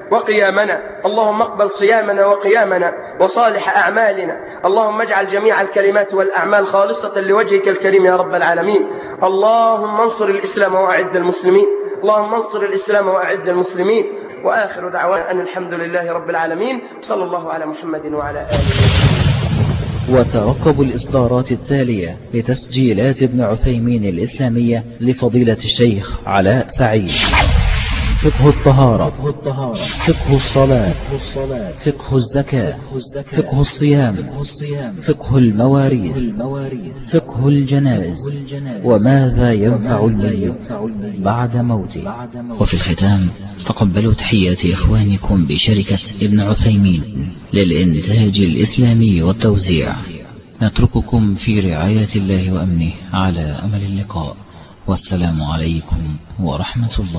وقيامنا. اللهم اقبل صيامنا وقيامنا وصالح أعمالنا. اللهم اجعل جميع الكلمات والأعمال خالصة لوجهك الكريم يا رب العالمين. اللهم انصر الإسلام وأعز المسلمين. اللهم انصر الإسلام وأعز المسلمين. وآخر دعوانا أن الحمد لله رب العالمين، صلى الله على محمد وعلى آله. وترقبوا الإصدارات التالية لتسجيلات ابن عثيمين الإسلامية لفضيلة الشيخ علاء سعيد: فقه الطهارة، فقه الصلاة، فقه الزكاة، فقه الصيام، فقه المواريث، فقه الجنائز، وماذا ينفع الميت بعد موته. وفي الختام تقبلوا تحيات إخوانكم بشركة ابن عثيمين للإنتاج الإسلامي والتوزيع. نترككم في رعاية الله وأمنه على أمل اللقاء، والسلام عليكم ورحمة الله.